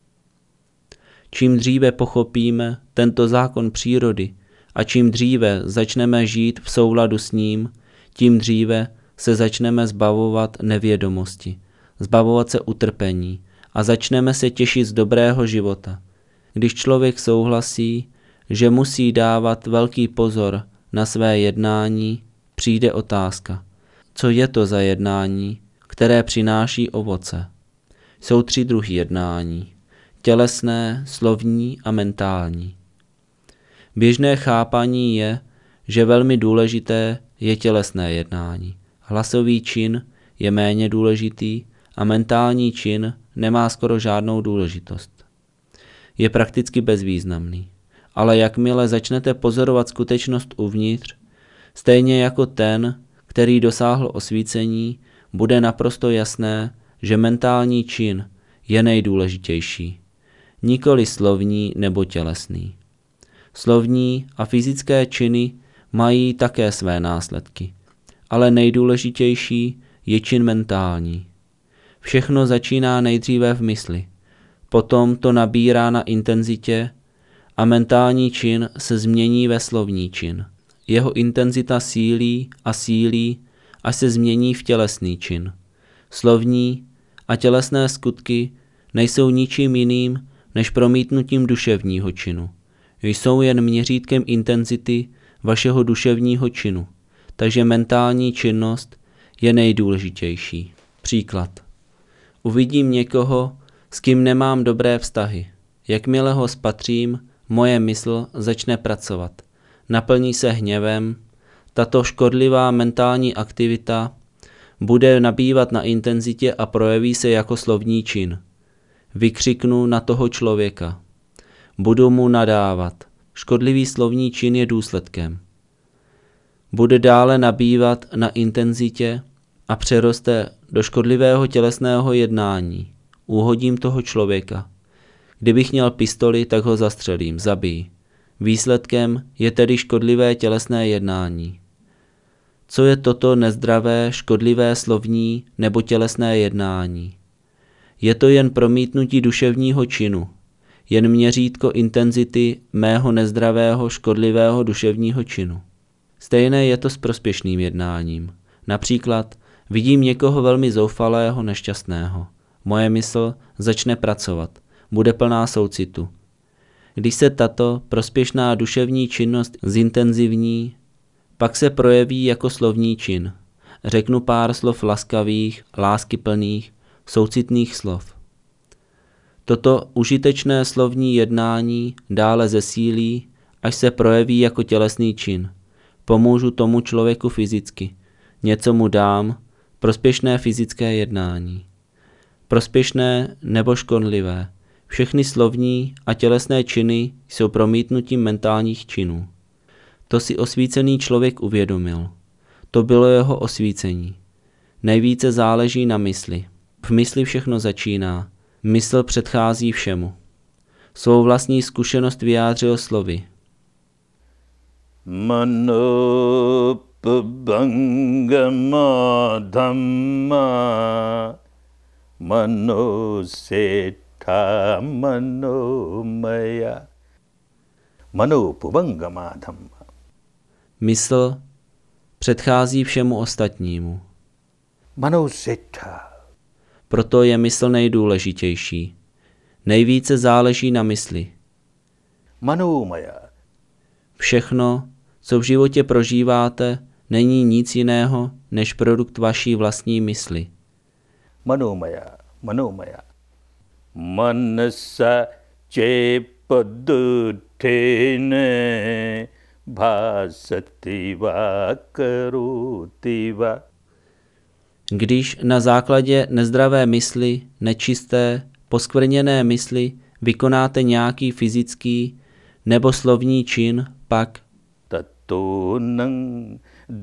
Čím dříve pochopíme tento zákon přírody a čím dříve začneme žít v souladu s ním, tím dříve se začneme zbavovat nevědomosti, zbavovat se utrpení a začneme se těšit z dobrého života. Když člověk souhlasí, že musí dávat velký pozor na své jednání, přijde otázka. Co je to za jednání, které přináší ovoce? Jsou 3 druhy jednání. tělesné, slovní a mentální. Běžné chápání je, že velmi důležité je tělesné jednání. Hlasový čin je méně důležitý a mentální čin nemá skoro žádnou důležitost. Je prakticky bezvýznamný. Ale jakmile začnete pozorovat skutečnost uvnitř, stejně jako ten, který dosáhl osvícení, bude naprosto jasné, že mentální čin je nejdůležitější, nikoli slovní nebo tělesný. Slovní a fyzické činy mají také své následky, ale nejdůležitější je čin mentální. Všechno začíná nejdříve v mysli, potom to nabírá na intenzitě a mentální čin se změní ve slovní čin. Jeho intenzita sílí a sílí, až se změní v tělesný čin. Slovní a tělesné skutky nejsou ničím jiným než promítnutím duševního činu. Jsou jen měřítkem intenzity vašeho duševního činu, takže mentální činnost je nejdůležitější. Příklad. Uvidím někoho, s kým nemám dobré vztahy. Jakmile ho spatřím, moje mysl začne pracovat. Naplní se hněvem, tato škodlivá mentální aktivita bude nabývat na intenzitě a projeví se jako slovní čin. Vykřiknu na toho člověka. Budu mu nadávat. Škodlivý slovní čin je důsledkem. Bude dále nabývat na intenzitě a přeroste do škodlivého tělesného jednání. Uhodím toho člověka. Kdybych měl pistoli, tak ho zastřelím, zabij. Výsledkem je tedy škodlivé tělesné jednání. Co je toto nezdravé, škodlivé slovní nebo tělesné jednání? Je to jen promítnutí duševního činu, jen měřítko intenzity mého nezdravého, škodlivého duševního činu. Stejné je to s prospěšným jednáním. Například vidím někoho velmi zoufalého, nešťastného. Moje mysl začne pracovat, bude plná soucitu. Když se tato prospěšná duševní činnost zintenzivní, pak se projeví jako slovní čin. Řeknu pár slov laskavých, láskyplných, soucitných slov. Toto užitečné slovní jednání dále zesílí, až se projeví jako tělesný čin. Pomůžu tomu člověku fyzicky. Něco mu dám, prospěšné fyzické jednání. Prospěšné nebo škodlivé. Všechny slovní a tělesné činy jsou promítnutím mentálních činů. To si osvícený člověk uvědomil. To bylo jeho osvícení. Nejvíce záleží na mysli. V mysli všechno začíná. Mysl předchází všemu. Svou vlastní zkušenost vyjádřil slovy. Manopabangama dhamma manoseta manomaya. Manopabangama dhamma. Mysl předchází všemu ostatnímu. Manoseta. Proto je mysl nejdůležitější. Nejvíce záleží na mysli. Manomaya. Všechno, co v životě prožíváte, není nic jiného než produkt vaší vlastní mysli. Manomaya. Manasa chepadutene bhasativa karutiva. Když na základě nezdravé mysli, nečisté, poskvrněné mysli vykonáte nějaký fyzický nebo slovní čin, pak tatunang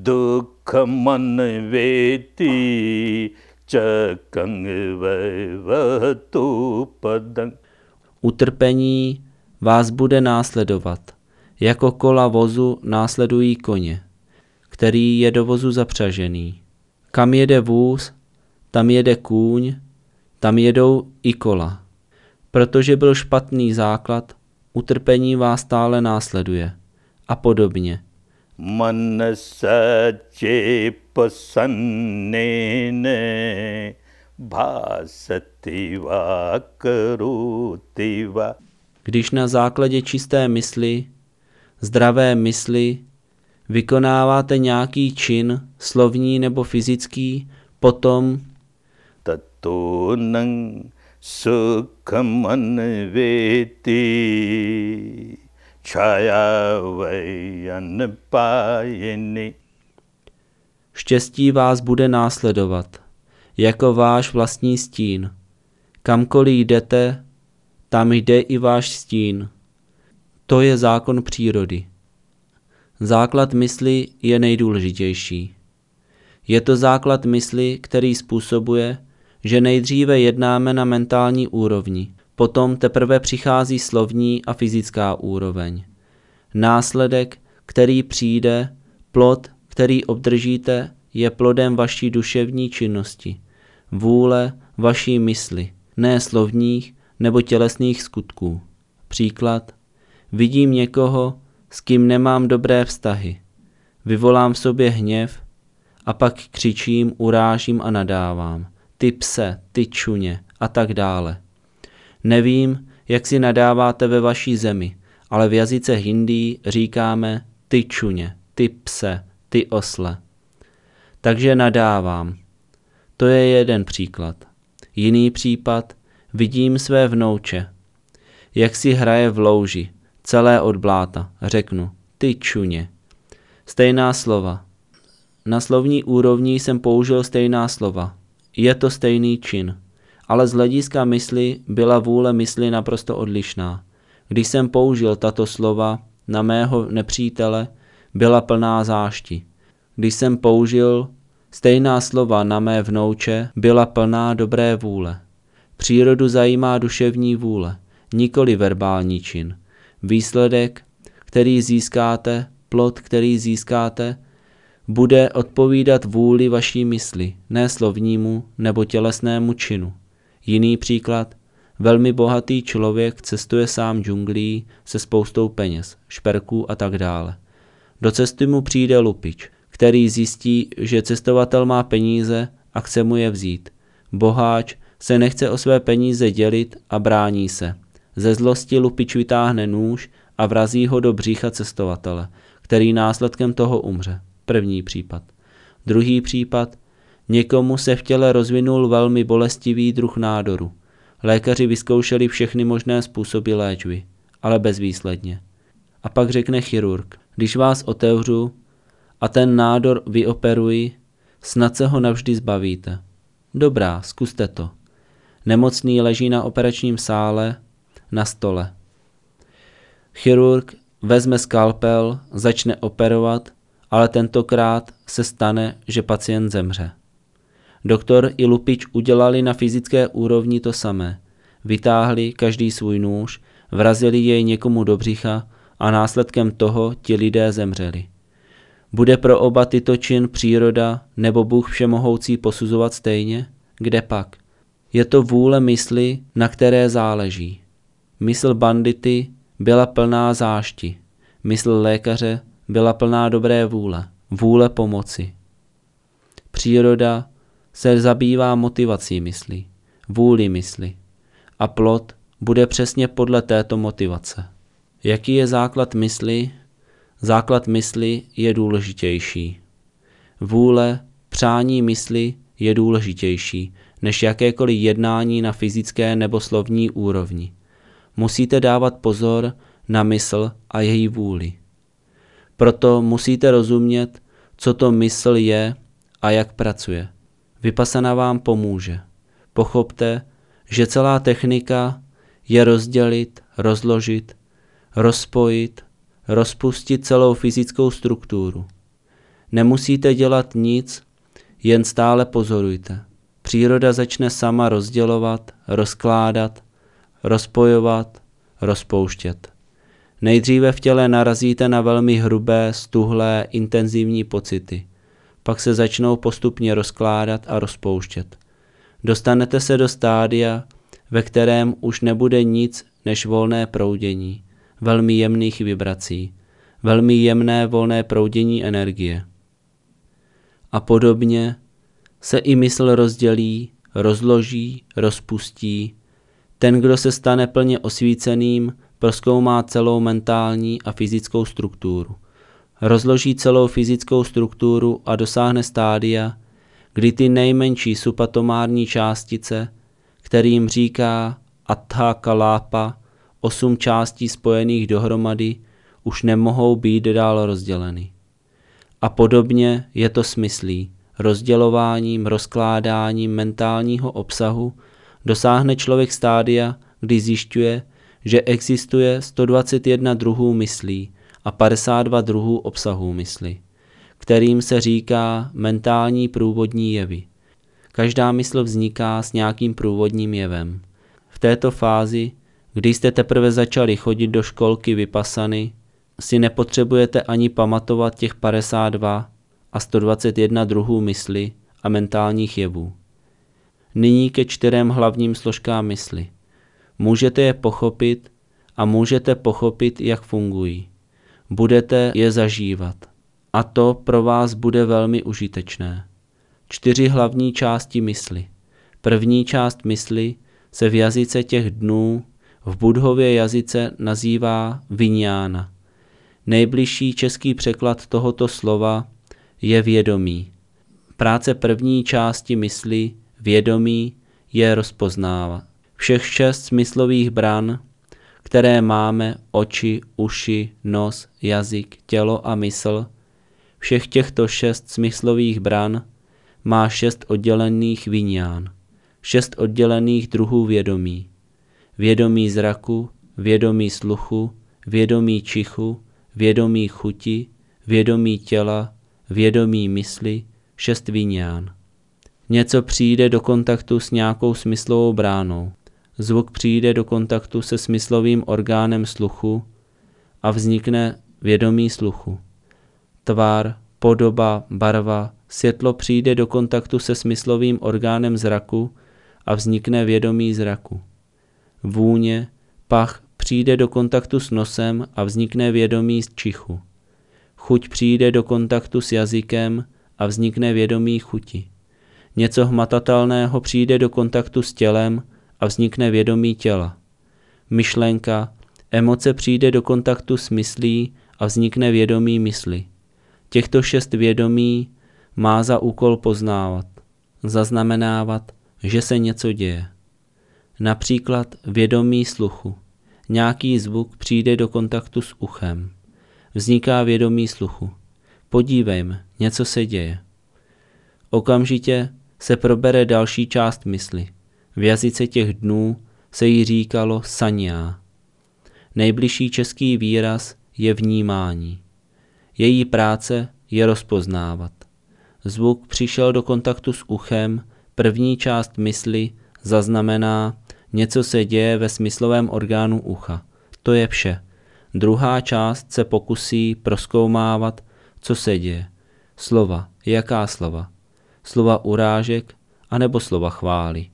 dukhamanveti chakang vavatu padang. Utrpení vás bude následovat. Jako kola vozu následují koně, který je do vozu zapřažený. Kam jede vůz, tam jede kůň, tam jedou i kola. Protože byl špatný základ, utrpení vás stále následuje. A podobně. Manasache pasannene bhasativa karutiva. Když na základě čisté mysli, zdravé mysli, vykonáváte nějaký čin, slovní nebo fyzický, potom tatunang सुखम अन्वेति छाया वै अनपायिनी. Štěstí vás bude následovat, jako váš vlastní stín. Kamkoliv jdete, tam jde i váš stín. To je zákon přírody. Základ mysli je nejdůležitější. Je to základ mysli, který způsobuje, že nejdříve jednáme na mentální úrovni, potom teprve přichází slovní a fyzická úroveň. Následek, který přijde, plod, který obdržíte, je plodem vaší duševní činnosti, vůle vaší mysli, ne slovních nebo tělesných skutků. Příklad: vidím někoho, s kým nemám dobré vztahy. Vyvolám v sobě hněv a pak křičím, urážím a nadávám. Ty pse, ty čuně a tak dále. Nevím, jak si nadáváte ve vaší zemi, ale v jazyce Hindí říkáme ty čuně, ty pse, ty osle. Takže nadávám. To je jeden příklad. Jiný případ: vidím své vnouče, jak si hraje v louži, celé od bláta. Řeknu, ty čuně. Stejná slova. Na slovní úrovni jsem použil stejná slova. Je to stejný čin, ale z hlediska mysli byla vůle mysli naprosto odlišná. Když jsem použil tato slova na mého nepřítele, byla plná zášti. Když jsem použil stejná slova na mé vnouče, byla plná dobré vůle. Přírodu zajímá duševní vůle, nikoli verbální čin. Výsledek, který získáte, plod, který získáte, bude odpovídat vůli vaší mysli, ne slovnímu nebo tělesnému činu. Jiný příklad: velmi bohatý člověk cestuje sám džunglí se spoustou peněz, šperků a tak dále. Do cesty mu přijde lupič, který zjistí, že cestovatel má peníze a chce mu je vzít. Boháč se nechce o své peníze dělit a brání se. Ze zlosti lupič vytáhne nůž a vrazí ho do břicha cestovatele, který následkem toho umře. První případ. Druhý případ: někomu se v těle rozvinul velmi bolestivý druh nádoru. Lékaři vyzkoušeli všechny možné způsoby léčby, ale bezvýsledně. A pak řekne chirurg: když vás otevřu a ten nádor vyoperuji, snad se ho navždy zbavíte. Dobrá, zkuste to. Nemocný leží na operačním sále, na stole. Chirurg vezme skalpel, začne operovat, ale tentokrát se stane, že pacient zemře. Doktor i lupič udělali na fyzické úrovni to samé. Vytáhli každý svůj nůž, vrazili jej někomu do břicha a následkem toho ti lidé zemřeli. Bude pro oba tyto čin příroda nebo Bůh všemohoucí posuzovat stejně? Kde pak? Je to vůle mysli, na které záleží. Mysl bandity byla plná zášti. Mysl lékaře byla plná dobré vůle, vůle pomoci. Příroda se zabývá motivací mysli, vůli mysli a plod bude přesně podle této motivace. Jaký je základ mysli? Základ mysli je důležitější. Vůle, přání mysli je důležitější než jakékoliv jednání na fyzické nebo slovní úrovni. Musíte dávat pozor na mysl a její vůli. Proto musíte rozumět, co to mysl je a jak pracuje. Vipassana vám pomůže. Pochopte, že celá technika je rozdělit, rozložit, rozpojit, rozpustit celou fyzickou strukturu. Nemusíte dělat nic, jen stále pozorujte. Příroda začne sama rozdělovat, rozkládat, rozpojovat, rozpouštět. Nejdříve v těle narazíte na velmi hrubé, stuhlé, intenzivní pocity. Pak se začnou postupně rozkládat a rozpouštět. Dostanete se do stádia, ve kterém už nebude nic než volné proudění, velmi jemných vibrací, velmi jemné volné proudění energie. A podobně se i mysl rozdělí, rozloží, rozpustí. Ten, kdo se stane plně osvíceným, prozkoumá celou mentální a fyzickou strukturu. Rozloží celou fyzickou strukturu a dosáhne stádia, kdy ty nejmenší subatomární částice, kterým říká Attha Kalápa, 8 částí spojených dohromady už nemohou být dál rozděleny. A podobně je to s myslí. Rozdělováním, rozkládáním mentálního obsahu dosáhne člověk stádia, kdy zjišťuje, že existuje 121 druhů myslí a 52 druhů obsahů mysli, kterým se říká mentální průvodní jevy. Každá mysl vzniká s nějakým průvodním jevem. V této fázi, kdy jste teprve začali chodit do školky Vipassany, si nepotřebujete ani pamatovat těch 52 a 121 druhů mysli a mentálních jevů. Nyní ke 4 hlavním složkám mysli. Můžete je pochopit a můžete pochopit, jak fungují. Budete je zažívat. A to pro vás bude velmi užitečné. 4 hlavní části mysli. První část mysli se v jazyce těch dnů v Buddhově jazyce nazývá viňána. Nejbližší český překlad tohoto slova je vědomí. Práce první části mysli, vědomí, je rozpoznávat. Všech 6 smyslových bran, které máme, oči, uši, nos, jazyk, tělo a mysl, všech těchto 6 smyslových bran má 6 oddělených viňán, 6 oddělených druhů vědomí. Vědomí zraku, vědomí sluchu, vědomí čichu, vědomí chuti, vědomí těla, vědomí mysli, 6 viňán. Něco přijde do kontaktu s nějakou smyslovou bránou. Zvuk přijde do kontaktu se smyslovým orgánem sluchu a vznikne vědomí sluchu. Tvar, podoba, barva, světlo přijde do kontaktu se smyslovým orgánem zraku a vznikne vědomí zraku. Vůně, pach přijde do kontaktu s nosem a vznikne vědomí z čichu. Chuť přijde do kontaktu s jazykem a vznikne vědomí chuti. Něco hmatatelného přijde do kontaktu s tělem a vznikne vědomí těla. Myšlenka, emoce přijde do kontaktu s myslí a vznikne vědomí mysli. Těchto 6 vědomí má za úkol poznávat, zaznamenávat, že se něco děje. Například vědomí sluchu. Nějaký zvuk přijde do kontaktu s uchem. Vzniká vědomí sluchu. Podívejme, něco se děje. Okamžitě se probere další část mysli. V jazyce těch dnů se jí říkalo saňá. Nejbližší český výraz je vnímání. Její práce je rozpoznávat. Zvuk přišel do kontaktu s uchem, první část mysli zaznamená, něco se děje ve smyslovém orgánu ucha. To je vše. Druhá část se pokusí prozkoumávat, co se děje. Slova. Jaká slova? Slova urážek anebo slova chvály.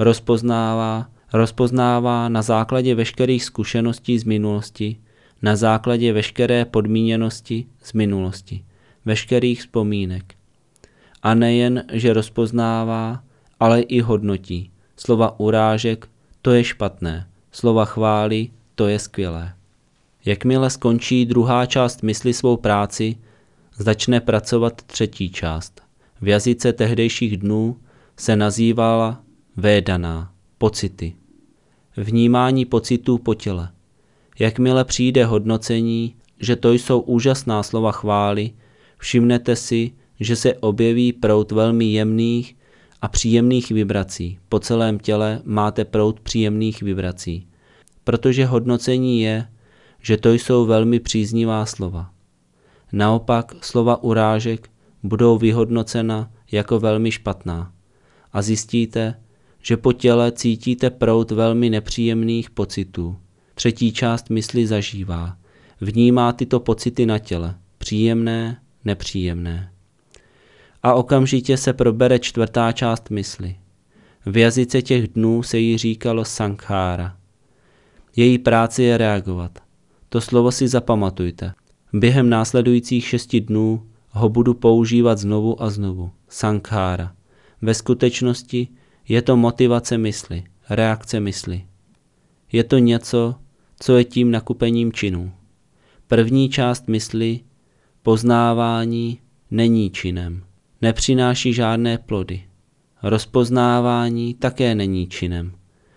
Rozpoznává na základě veškerých zkušeností z minulosti, na základě veškeré podmíněnosti z minulosti, veškerých vzpomínek. A nejen, že rozpoznává, ale i hodnotí. Slova urážek, to je špatné. Slova chvály, to je skvělé. Jakmile skončí druhá část mysli svou práci, začne pracovat třetí část. V jazyce tehdejších dnů se nazývala védaná, pocity. Vnímání pocitů po těle. Jakmile přijde hodnocení, že to jsou úžasná slova chvály, všimnete si, že se objeví proud velmi jemných a příjemných vibrací. Po celém těle máte proud příjemných vibrací. Protože hodnocení je, že to jsou velmi příznivá slova. Naopak slova urážek budou vyhodnocena jako velmi špatná. A zjistíte, že po těle cítíte proud velmi nepříjemných pocitů. Třetí část mysli zažívá. Vnímá tyto pocity na těle. Příjemné, nepříjemné. A okamžitě se probere čtvrtá část mysli. V jazyce těch dnů se jí říkalo sankhára. Její práce je reagovat. To slovo si zapamatujte. Během následujících 6 dnů ho budu používat znovu a znovu. Sankhára. Ve skutečnosti je to motivace mysli, reakce mysli. Je to něco, co je tím nakupením činů. První část mysli, poznávání, není činem. Nepřináší žádné plody. Rozpoznávání také není činem.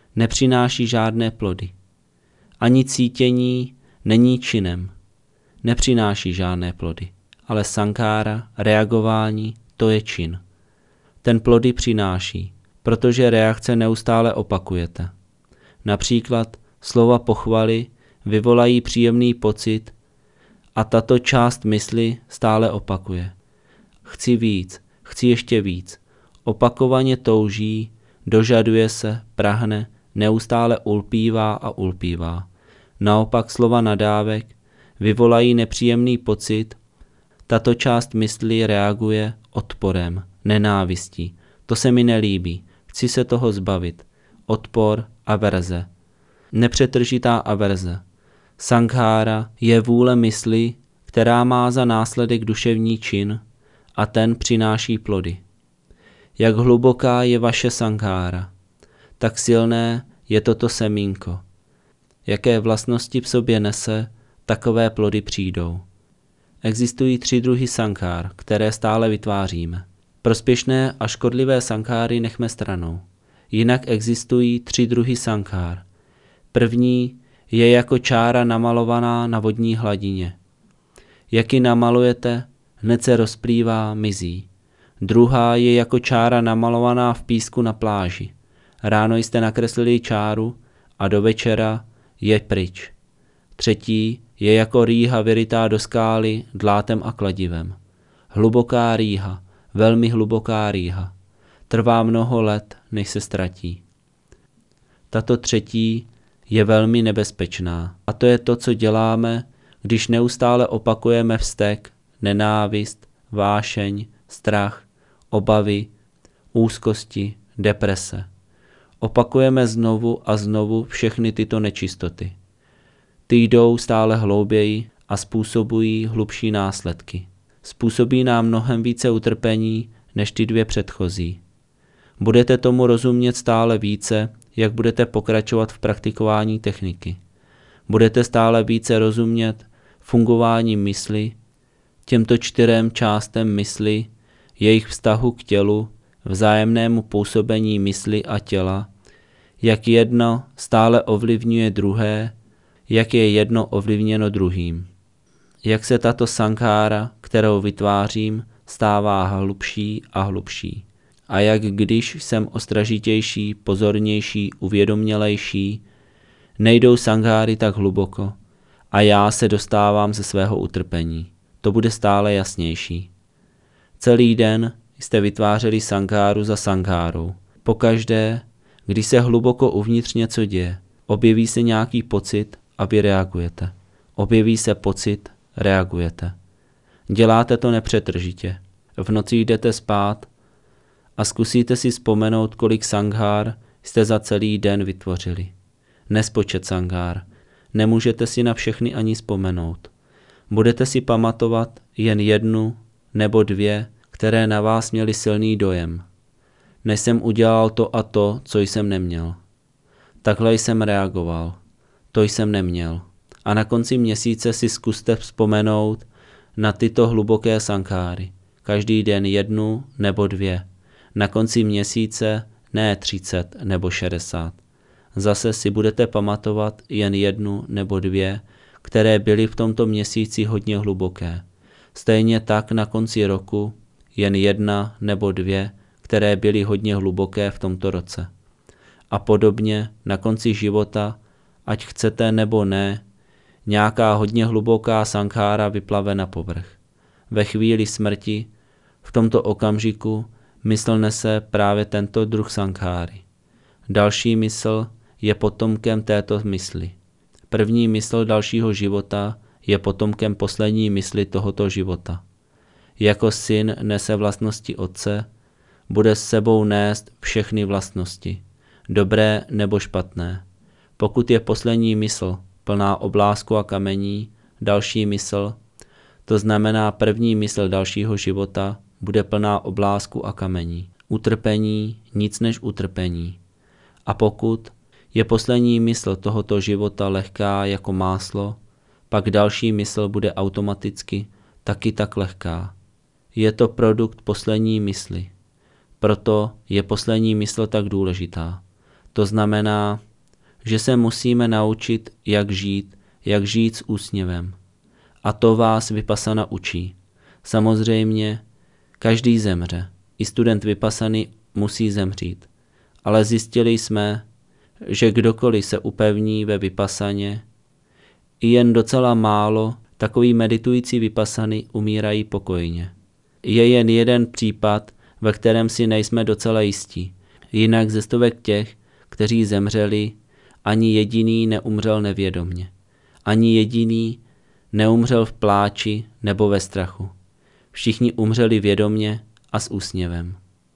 nepřináší žádné plody. Ani cítění není činem, nepřináší žádné plody, ale sankára, reagování, to je čin. Ten plody přináší, protože reakce neustále opakujete. Například slova pochvaly vyvolají příjemný pocit a tato část mysli stále opakuje. Chci víc, chci ještě víc. Opakovaně touží, dožaduje se, prahne, neustále ulpívá a ulpívá. Naopak slova nadávek vyvolají nepříjemný pocit, tato část mysli reaguje odporem, nenávistí. To se mi nelíbí, chci se toho zbavit. Odpor, averze. Nepřetržitá averze. Sankhara je vůle mysli, která má za následek duševní čin a ten přináší plody. Jak hluboká je vaše sankhara, tak silné je toto semínko. Jaké vlastnosti v sobě nese, takové plody přijdou. Existují 3 druhy sankhár, které stále vytváříme. Prospěšné a škodlivé sankháry nechme stranou. Jinak existují 3 druhy sankhár. První je jako čára namalovaná na vodní hladině. Jak ji namalujete, hned se rozplývá, mizí. Druhá je jako čára namalovaná v písku na pláži. Ráno jste nakreslili čáru a do večera je pryč. Třetí je jako rýha vyrytá do skály dlátem a kladivem. Hluboká rýha, velmi hluboká rýha. Trvá mnoho let, než se ztratí. Tato třetí je velmi nebezpečná a to je to, co děláme, když neustále opakujeme vztek, nenávist, vášeň, strach, obavy, úzkosti, deprese. Opakujeme znovu a znovu všechny tyto nečistoty. Ty jdou stále hlouběji a způsobují hlubší následky. Způsobí nám mnohem více utrpení než ty 2 předchozí. Budete tomu rozumět stále více, jak budete pokračovat v praktikování techniky. Budete stále více rozumět fungování mysli, těmto 4 částem mysli, jejich vztahu k tělu, vzájemnému působení mysli a těla, jak jedno stále ovlivňuje druhé, jak je jedno ovlivněno druhým. Jak se tato sankhara, kterou vytvářím, stává hlubší a hlubší. A jak když jsem ostražitější, pozornější, uvědomělejší, nejdou sankhary tak hluboko a já se dostávám ze svého utrpení. To bude stále jasnější. Celý den jste vytvářeli sankháru za sankhárou. Pokaždé, když se hluboko uvnitř něco děje, objeví se nějaký pocit a vy reagujete. Objeví se pocit, reagujete. Děláte to nepřetržitě. V noci jdete spát a zkusíte si vzpomenout, kolik sankhár jste za celý den vytvořili. Nespočet sankhár. Nemůžete si na všechny ani vzpomenout. Budete si pamatovat jen 1 nebo 2, které na vás měly silný dojem. Než jsem udělal to a to, co jsem neměl. Takhle jsem reagoval. To jsem neměl. A na konci měsíce si zkuste vzpomenout na tyto hluboké sankháry. Každý den 1 nebo 2. Na konci měsíce ne 30 nebo 60. Zase si budete pamatovat jen 1 nebo 2, které byly v tomto měsíci hodně hluboké. Stejně tak na konci roku jen 1 nebo 2, které byly hodně hluboké v tomto roce. A podobně na konci života, ať chcete nebo ne, nějaká hodně hluboká sankhára vyplave na povrch. Ve chvíli smrti, v tomto okamžiku, mysl nese právě tento druh sankháry. Další mysl je potomkem této mysli. První mysl dalšího života je potomkem poslední mysli tohoto života. Jako syn nese vlastnosti otce, bude s sebou nést všechny vlastnosti, dobré nebo špatné. Pokud je poslední mysl plná oblásku a kamení, další mysl, to znamená první mysl dalšího života, bude plná oblásku a kamení. Utrpení, nic než utrpení. A pokud je poslední mysl tohoto života lehká jako máslo, pak další mysl bude automaticky taky tak lehká. Je to produkt poslední mysli. Proto je poslední mysl tak důležitá. To znamená, že se musíme naučit, jak žít s úsměvem. A to vás Vipassana učí. Samozřejmě, každý zemře. I student Vipassany musí zemřít. Ale zjistili jsme, že kdokoliv se upevní ve Vipassaně, i jen docela málo takový meditující Vipassany umírají pokojně. Je jen jeden případ, ve kterém si nejsme docela jistí. Jinak ze stovek těch, kteří zemřeli, ani jediný neumřel nevědomně. Ani jediný neumřel v pláči nebo ve strachu. Všichni umřeli vědomně a s úsměvem.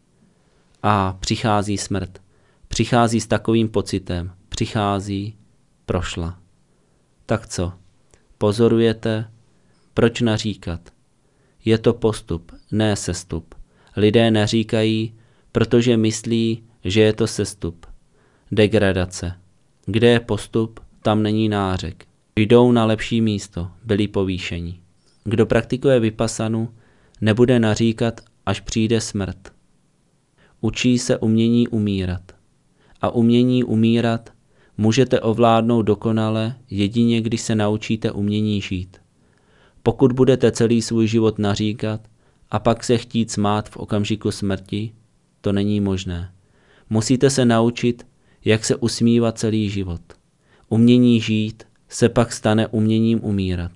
A přichází smrt. Přichází s takovým pocitem. Přichází, prošla. Tak co? Pozorujete? Proč naříkat? Je to postup, ne sestup. Lidé naříkají, protože myslí, že je to sestup. Degradace. Kde je postup, tam není nářek. Jdou na lepší místo, byli povýšení. Kdo praktikuje Vipassanu, nebude naříkat, až přijde smrt. Učí se umění umírat. A umění umírat můžete ovládnout dokonale jedině, když se naučíte umění žít. Pokud budete celý svůj život naříkat a pak se chtít smát v okamžiku smrti, to není možné. Musíte se naučit, jak se usmívat celý život. Umění žít se pak stane uměním umírat.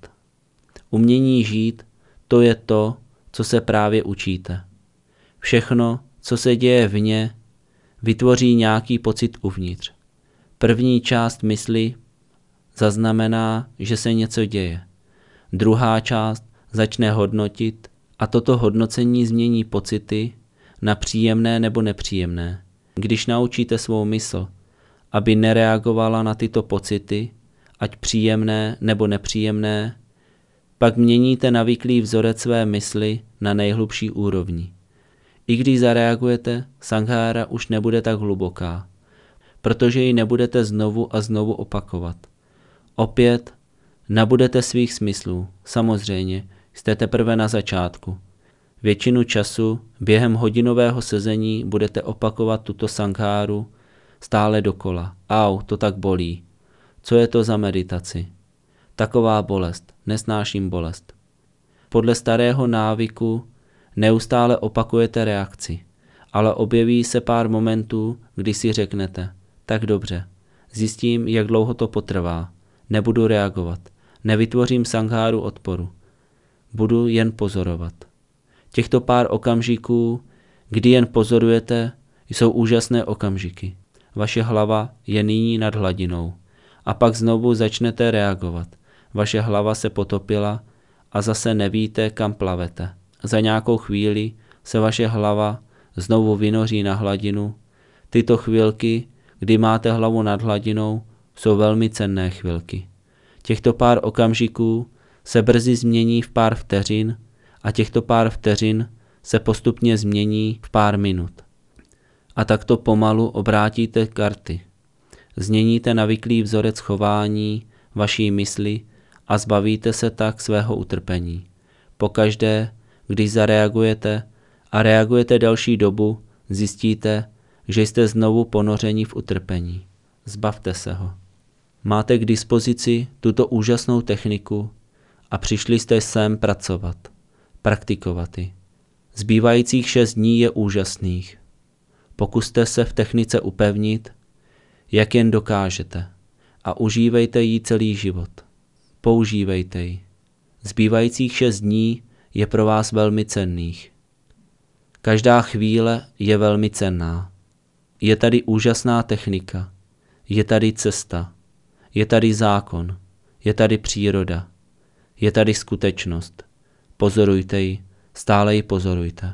Umění žít, to je to, co se právě učíte. Všechno, co se děje vně, vytvoří nějaký pocit uvnitř. První část mysli zaznamená, že se něco děje. Druhá část začne hodnotit a toto hodnocení změní pocity na příjemné nebo nepříjemné. Když naučíte svou mysl, aby nereagovala na tyto pocity, ať příjemné nebo nepříjemné, pak měníte navyklý vzorec své mysli na nejhlubší úrovni. I když zareagujete, sanghara už nebude tak hluboká, protože ji nebudete znovu a znovu opakovat. Opět nabudete svých smyslů. Samozřejmě, jste teprve na začátku. Většinu času během hodinového sezení budete opakovat tuto sangháru stále dokola. Au, to tak bolí. Co je to za meditaci? Taková bolest, nesnáším bolest. Podle starého návyku neustále opakujete reakci, ale objeví se pár momentů, kdy si řeknete, tak dobře, zjistím, jak dlouho to potrvá, nebudu reagovat, nevytvořím sangháru odporu, budu jen pozorovat. Těchto pár okamžiků, kdy jen pozorujete, jsou úžasné okamžiky. Vaše hlava je nyní nad hladinou a pak znovu začnete reagovat. Vaše hlava se potopila a zase nevíte, kam plavete. Za nějakou chvíli se vaše hlava znovu vynoří na hladinu. Tyto chvilky, kdy máte hlavu nad hladinou, jsou velmi cenné chvilky. Těchto pár okamžiků se brzy změní v pár vteřin a těchto pár vteřin se postupně změní v pár minut. A takto pomalu obrátíte karty. Změníte navyklý vzorec chování vaší mysli a zbavíte se tak svého utrpení. Pokaždé, když zareagujete a reagujete další dobu, zjistíte, že jste znovu ponořeni v utrpení. Zbavte se ho. Máte k dispozici tuto úžasnou techniku a přišli jste sem pracovat, praktikovat ji. Zbývajících 6 dní je úžasných. Pokuste se v technice upevnit, jak jen dokážete, a užívejte ji celý život. Používejte ji. Zbývajících 6 dní je pro vás velmi cenných. Každá chvíle je velmi cenná. Je tady úžasná technika, je tady cesta, je tady zákon, je tady příroda, je tady skutečnost. Pozorujte ji, stále ji pozorujte.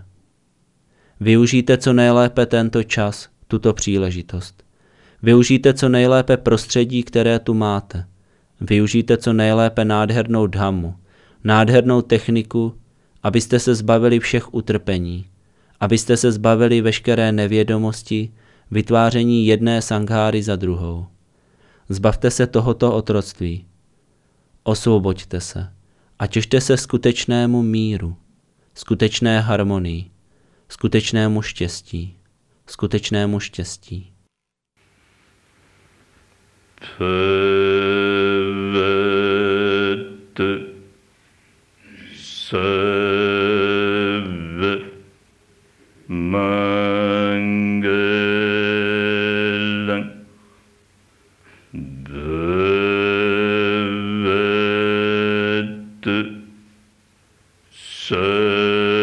Využijte co nejlépe tento čas, tuto příležitost. Využijte co nejlépe prostředí, které tu máte. Využijte co nejlépe nádhernou dhammu, nádhernou techniku, abyste se zbavili všech utrpení, abyste se zbavili veškeré nevědomosti, vytváření jedné sangháry za druhou. Zbavte se tohoto otroctví. Osvoboďte se a těšte se skutečnému míru, skutečné harmonii, skutečnému štěstí, skutečnému štěstí. Bhavat